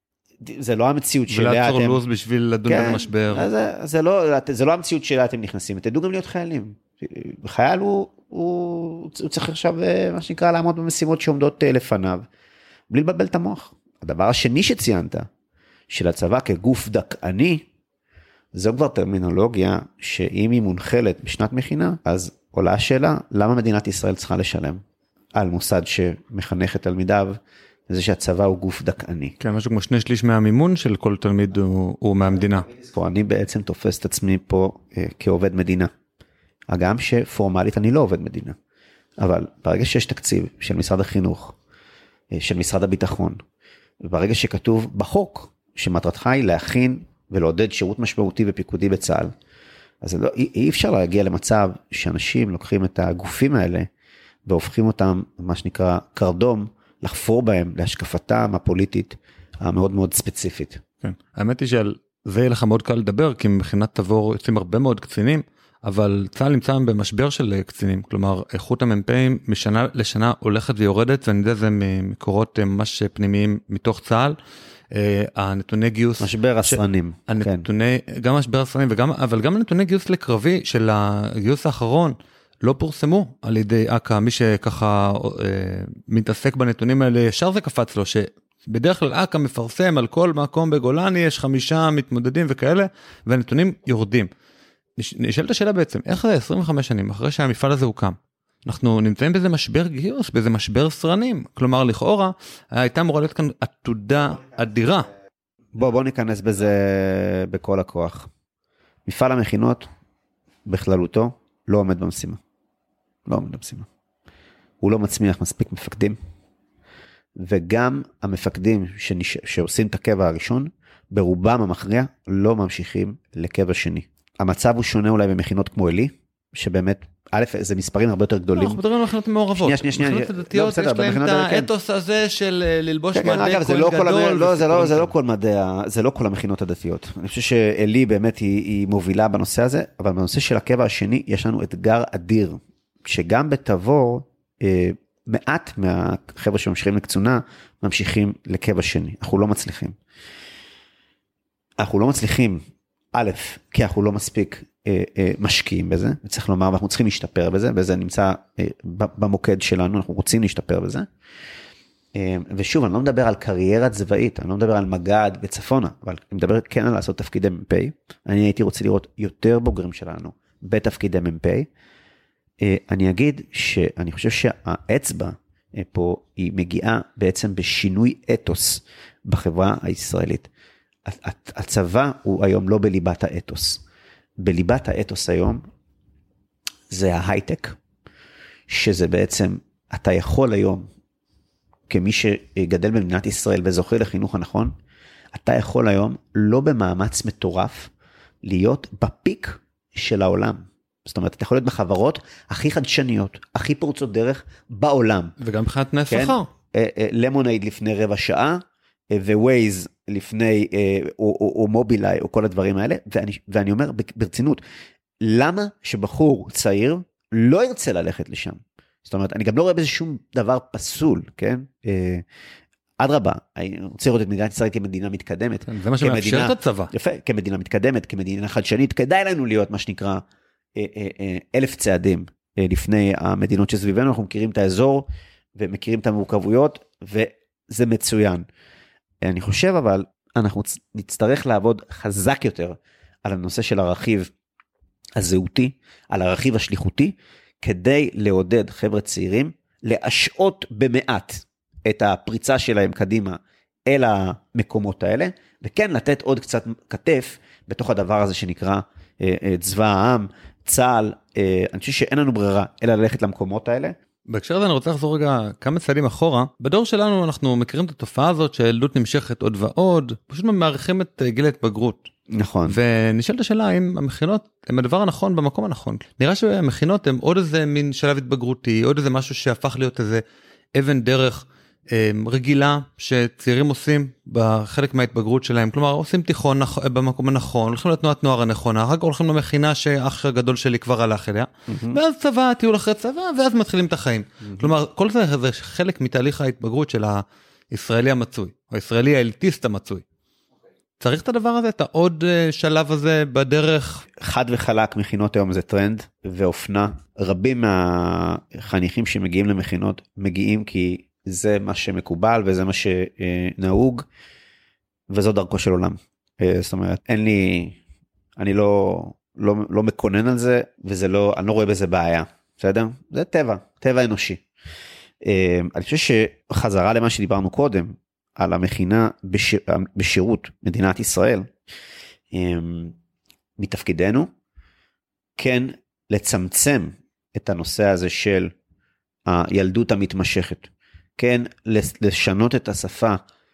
זה לא המציאות שלה ולעצור אתם... לוז בשביל לדון כן, במשבר. זה, זה, לא, זה לא המציאות שלה אתם נכנסים, תדעו גם להיות חיילים. חייל הוא, הוא, הוא צריך עכשיו, מה שנקרא, לעמוד במשימות שעומדות לפניו, בלי לבלבל את המוח. הדבר השני שציינת, של הצבא כגוף דכאני, זו כבר טרמינולוגיה שאם היא מונחלת בשנת מכינה, אז עולה השאלה, למה מדינת ישראל צריכה לשלם על מוסד שמחנך את תלמידיו, זה שהצבא הוא גוף דכאני. כן, משהו כמו שני שליש מהמימון של כל תלמיד הוא, הוא מהמדינה. פה אני בעצם תופס את עצמי פה אה, כעובד מדינה. אגם שפורמלית אני לא עובד מדינה. אבל ברגע שיש תקציב של משרד החינוך, אה, של משרד הביטחון, וברגע שכתוב בחוק, שמטרתך היא להכין ולעודד שירות משמעותי ופיקודי בצה"ל, אז לא, אי, אי אפשר להגיע למצב שאנשים לוקחים את הגופים האלה, והופכים אותם, מה שנקרא, קרדום, לחפור בהם להשקפתם הפוליטית המאוד מאוד ספציפית. כן. האמת היא שעל זה יהיה לך מאוד קל לדבר, כי מבחינת תבור יוצאים הרבה מאוד קצינים, אבל צה"ל נמצא במשבר של קצינים, כלומר איכות המ"פים משנה לשנה הולכת ויורדת, ואני יודע זה ממקורות ממש פנימיים מתוך צה"ל, הנתוני גיוס... משבר הסרנים. הנתוני, כן. גם משבר הסרנים, וגם, אבל גם הנתוני גיוס לקרבי של הגיוס האחרון, לא פורסמו על ידי אקה, מי שככה אה, מתעסק בנתונים האלה, ישר זה קפץ לו, שבדרך כלל אקה מפרסם על כל מקום בגולני, יש חמישה מתמודדים וכאלה, והנתונים יורדים. נש, נשאלת השאלה בעצם, איך זה עשרים וחמש שנים אחרי שהמפעל הזה הוקם? אנחנו נמצאים באיזה משבר גיוס, באיזה משבר סרנים, כלומר לכאורה, הייתה אמורה להיות כאן עתודה אדירה. בוא, בוא ניכנס בזה בכל הכוח. מפעל המכינות, בכללותו, לא עומד במשימה. לא עומד במשימה. הוא לא מצמיח מספיק מפקדים, וגם המפקדים שנש... שעושים את הקבע הראשון, ברובם המכריע לא ממשיכים לקבע שני. המצב הוא שונה אולי במכינות כמו אלי, שבאמת, א', זה מספרים הרבה יותר גדולים. אנחנו מדברים על מכינות מעורבות. שנייה, שנייה, מכינות הדתיות, יש להם את האתוס הזה של ללבוש מדי כהן גדול. זה לא כל מדעי, זה לא כל המכינות הדתיות. אני חושב שאלי באמת היא מובילה בנושא הזה, אבל בנושא של הקבע השני, יש לנו אתגר אדיר, שגם בתבור, מעט מהחבר'ה שממשיכים לקצונה, ממשיכים לקבע שני. אנחנו לא מצליחים. אנחנו לא מצליחים, א', כי אנחנו לא מספיק משקיעים בזה, וצריך לומר, ואנחנו צריכים להשתפר בזה, וזה נמצא במוקד שלנו, אנחנו רוצים להשתפר בזה. ושוב, אני לא מדבר על קריירה צבאית, אני לא מדבר על מג"ד בצפונה, אבל אני מדבר כן על לעשות תפקידי מ"פ. אני הייתי רוצה לראות יותר בוגרים שלנו בתפקידי מ"פ. אני אגיד שאני חושב שהאצבע פה היא מגיעה בעצם בשינוי אתוס בחברה הישראלית. הצבא הוא היום לא בליבת האתוס. בליבת האתוס היום זה ההייטק, שזה בעצם, אתה יכול היום, כמי שגדל במדינת ישראל וזוכה לחינוך הנכון, אתה יכול היום לא במאמץ מטורף, להיות בפיק של העולם. זאת אומרת, אתה יכול להיות בחברות הכי חדשניות, הכי פורצות דרך בעולם. וגם מבחינת תנאי שכר. למונייד לפני רבע שעה, ווייז לפני, או, או, או מובילאי, או כל הדברים האלה, ואני, ואני אומר ברצינות, למה שבחור צעיר לא ירצה ללכת לשם? זאת אומרת, אני גם לא רואה בזה שום דבר פסול, כן? עד רבה, אני רוצה לראות את מדינת ישראל כמדינה מתקדמת. זה מה שמאפשר את הצבא. יפה, כמדינה מתקדמת, כמדינה חדשנית, כדאי לנו להיות מה שנקרא אלף צעדים לפני המדינות שסביבנו, אנחנו מכירים את האזור, ומכירים את המורכבויות, וזה מצוין. אני חושב אבל, אנחנו נצטרך לעבוד חזק יותר, על הנושא של הרכיב הזהותי, על הרכיב השליחותי, כדי לעודד חבר'ה צעירים, להשעות במעט את הפריצה שלהם קדימה, אל המקומות האלה, וכן לתת עוד קצת כתף, בתוך הדבר הזה שנקרא צבא העם, צה"ל, אני חושב שאין לנו ברירה, אלא ללכת למקומות האלה. בהקשר הזה אני רוצה לחזור רגע כמה צעדים אחורה. בדור שלנו אנחנו מכירים את התופעה הזאת שהילדות נמשכת עוד ועוד, פשוט מעריכים את גיל ההתבגרות. נכון. ונשאלת השאלה האם המכינות הם הדבר הנכון במקום הנכון. נראה שהמכינות הם עוד איזה מין שלב התבגרותי, עוד איזה משהו שהפך להיות איזה אבן דרך רגילה שצעירים עושים בחלק מההתבגרות שלהם, כלומר עושים תיכון במקום הנכון, הולכים לתנועת נוער הנכונה, רק הולכים למכינה שאח הגדול שלי כבר הלך אליה, ואז צבא, טיול אחרי צבא, ואז מתחילים את החיים. כלומר, כל זה זה חלק מתהליך ההתבגרות של הישראלי המצוי, או הישראלי האליטיסט המצוי. צריך את הדבר הזה, את העוד שלב הזה בדרך? חד וחלק, מכינות היום זה טרנד ואופנה. רבים מהחניכים שמגיעים למכינות מגיעים כי זה מה שמקובל וזה מה שנהוג, וזו דרכו של עולם. זאת אומרת, אין לי, אני לא, לא, לא מקונן על זה, וזה לא, אני לא רואה בזה בעיה. בסדר? זה טבע, טבע אנושי. אני חושב שחזרה למה שדיברנו קודם, על המכינה בש... בשירות מדינת ישראל, מתפקידנו, כן לצמצם את הנושא הזה של הילדות המתמשכת, כן לשנות את השפה,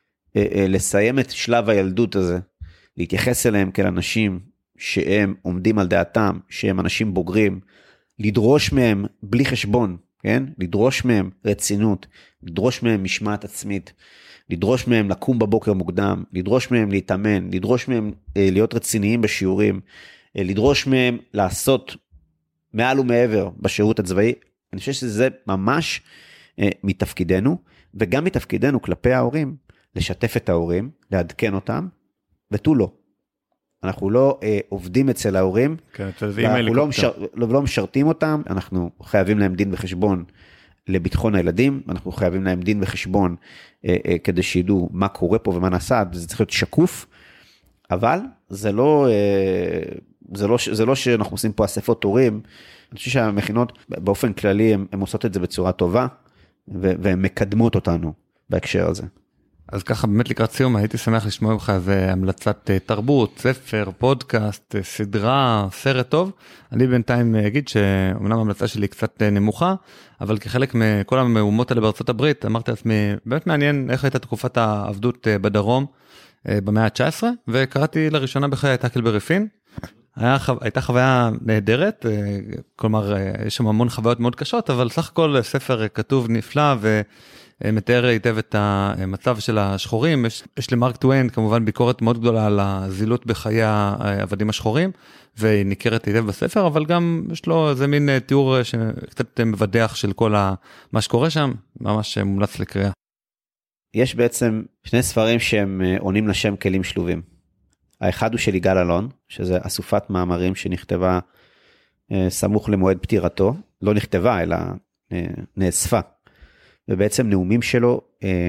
לסיים את שלב הילדות הזה, להתייחס אליהם כאל אנשים שהם עומדים על דעתם, שהם אנשים בוגרים, לדרוש מהם בלי חשבון, כן? לדרוש מהם רצינות, לדרוש מהם משמעת עצמית, לדרוש מהם לקום בבוקר מוקדם, לדרוש מהם להתאמן, לדרוש מהם אה, להיות רציניים בשיעורים, אה, לדרוש מהם לעשות מעל ומעבר בשירות הצבאי. אני חושב שזה ממש אה, מתפקידנו, וגם מתפקידנו כלפי ההורים, לשתף את ההורים, לעדכן אותם, ותו לא. אנחנו לא אה, עובדים אצל ההורים, כן, ואנחנו לא, משר, לא, לא משרתים אותם, אנחנו חייבים להם דין וחשבון, לביטחון הילדים, אנחנו חייבים להם דין וחשבון, אה, אה, כדי שידעו מה קורה פה ומה נעשה, זה צריך להיות שקוף, אבל זה לא, אה, זה לא, זה לא שאנחנו עושים פה אספות הורים, אני חושב שהמכינות באופן כללי, הם, הם עושות את זה בצורה טובה, ו, והן מקדמות אותנו בהקשר הזה. אז ככה באמת לקראת סיום, הייתי שמח לשמוע ממך איזה המלצת תרבות, ספר, פודקאסט, סדרה, סרט טוב. אני בינתיים אגיד שאומנם ההמלצה שלי קצת נמוכה, אבל כחלק מכל המהומות האלה בארצות הברית, אמרתי לעצמי, באמת מעניין איך הייתה תקופת העבדות בדרום במאה ה-תשע עשרה, וקראתי לראשונה בחיי את טאקלברי פין. היה, הייתה חוויה נהדרת, כלומר יש שם המון חוויות מאוד קשות, אבל סך הכל ספר כתוב נפלא ו... מתאר היטב את המצב של השחורים. יש, יש למרק טוויין כמובן ביקורת מאוד גדולה על הזילות בחיי העבדים השחורים, והיא ניכרת היטב בספר, אבל גם יש לו איזה מין תיאור שקצת מבדח של כל מה שקורה שם, ממש מומלץ לקריאה. יש בעצם שני ספרים שהם עונים לשם כלים שלובים. האחד הוא של יגאל אלון, שזה אסופת מאמרים שנכתבה סמוך למועד פטירתו, לא נכתבה אלא נאספה. ובעצם נאומים שלו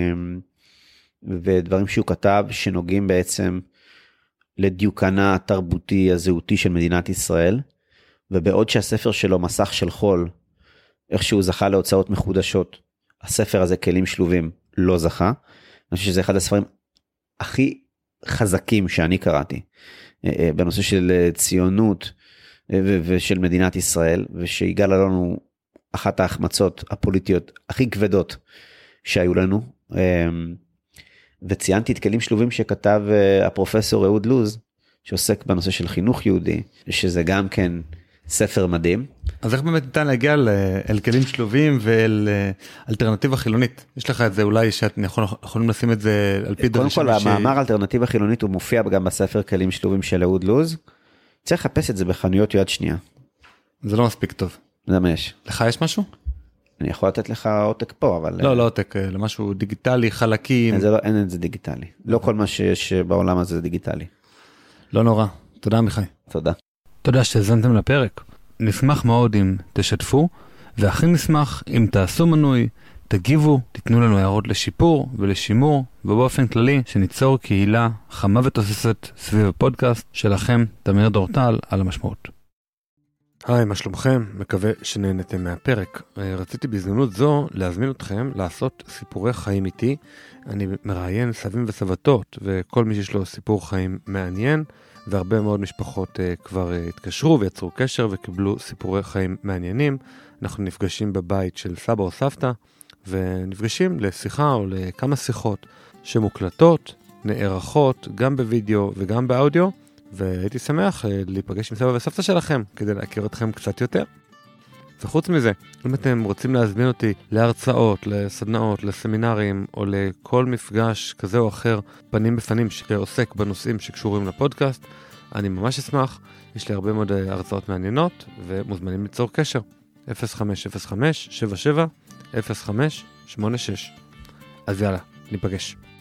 ודברים שהוא כתב שנוגעים בעצם לדיוקנה התרבותי הזהותי של מדינת ישראל, ובעוד שהספר שלו מסך של חול, איך שהוא זכה להוצאות מחודשות, הספר הזה כלים שלובים לא זכה. אני חושב שזה אחד הספרים הכי חזקים שאני קראתי בנושא של ציונות ושל מדינת ישראל, ושיגאל אלון הוא אחת ההחמצות הפוליטיות הכי כבדות שהיו לנו, וציינתי את כלים שלובים שכתב הפרופסור אהוד לוז, שעוסק בנושא של חינוך יהודי, שזה גם כן ספר מדהים. אז איך באמת ניתן להגיע אל כלים שלובים ואל אלטרנטיבה חילונית? יש לך את זה אולי שאתם יכולים לשים את זה על פי דרישה? קודם כל, המאמר אלטרנטיבה חילונית הוא מופיע גם בספר כלים שלובים של אהוד לוז, צריך לחפש את זה בחנויות יד שנייה. זה לא מספיק טוב. זה מה יש. לך יש משהו? אני יכול לתת לך עותק פה, אבל... לא, לא עותק, למשהו דיגיטלי, חלקים. אין, לא, אין את זה דיגיטלי. לא כל מה שיש בעולם הזה זה דיגיטלי. לא נורא. תודה, מיכאי. תודה. תודה שהזנתם לפרק. נשמח מאוד אם תשתפו, והכי נשמח אם תעשו מנוי, תגיבו, תיתנו לנו הערות לשיפור ולשימור, ובאופן כללי שניצור קהילה חמה ותוססת סביב הפודקאסט שלכם, תמיר דורטל, על המשמעות. היי, מה שלומכם? מקווה שנהנתם מהפרק. רציתי בהזדמנות זו להזמין אתכם לעשות סיפורי חיים איתי. אני מראיין סבים וסבתות, וכל מי שיש לו סיפור חיים מעניין, והרבה מאוד משפחות כבר התקשרו ויצרו קשר וקיבלו סיפורי חיים מעניינים. אנחנו נפגשים בבית של סבא או סבתא, ונפגשים לשיחה או לכמה שיחות שמוקלטות, נערכות, גם בווידאו וגם באודיו, והייתי שמח להיפגש עם סבא וסבתא שלכם כדי להכיר אתכם קצת יותר. וחוץ מזה, אם אתם רוצים להזמין אותי להרצאות, לסדנאות, לסמינרים, או לכל מפגש כזה או אחר, פנים בפנים שעוסק בנושאים שקשורים לפודקאסט, אני ממש אשמח. יש לי הרבה מאוד הרצאות מעניינות, ומוזמנים ליצור קשר. אפס חמש אפס חמש שבע שבע אפס חמש שמונה שש. אז יאללה, ניפגש.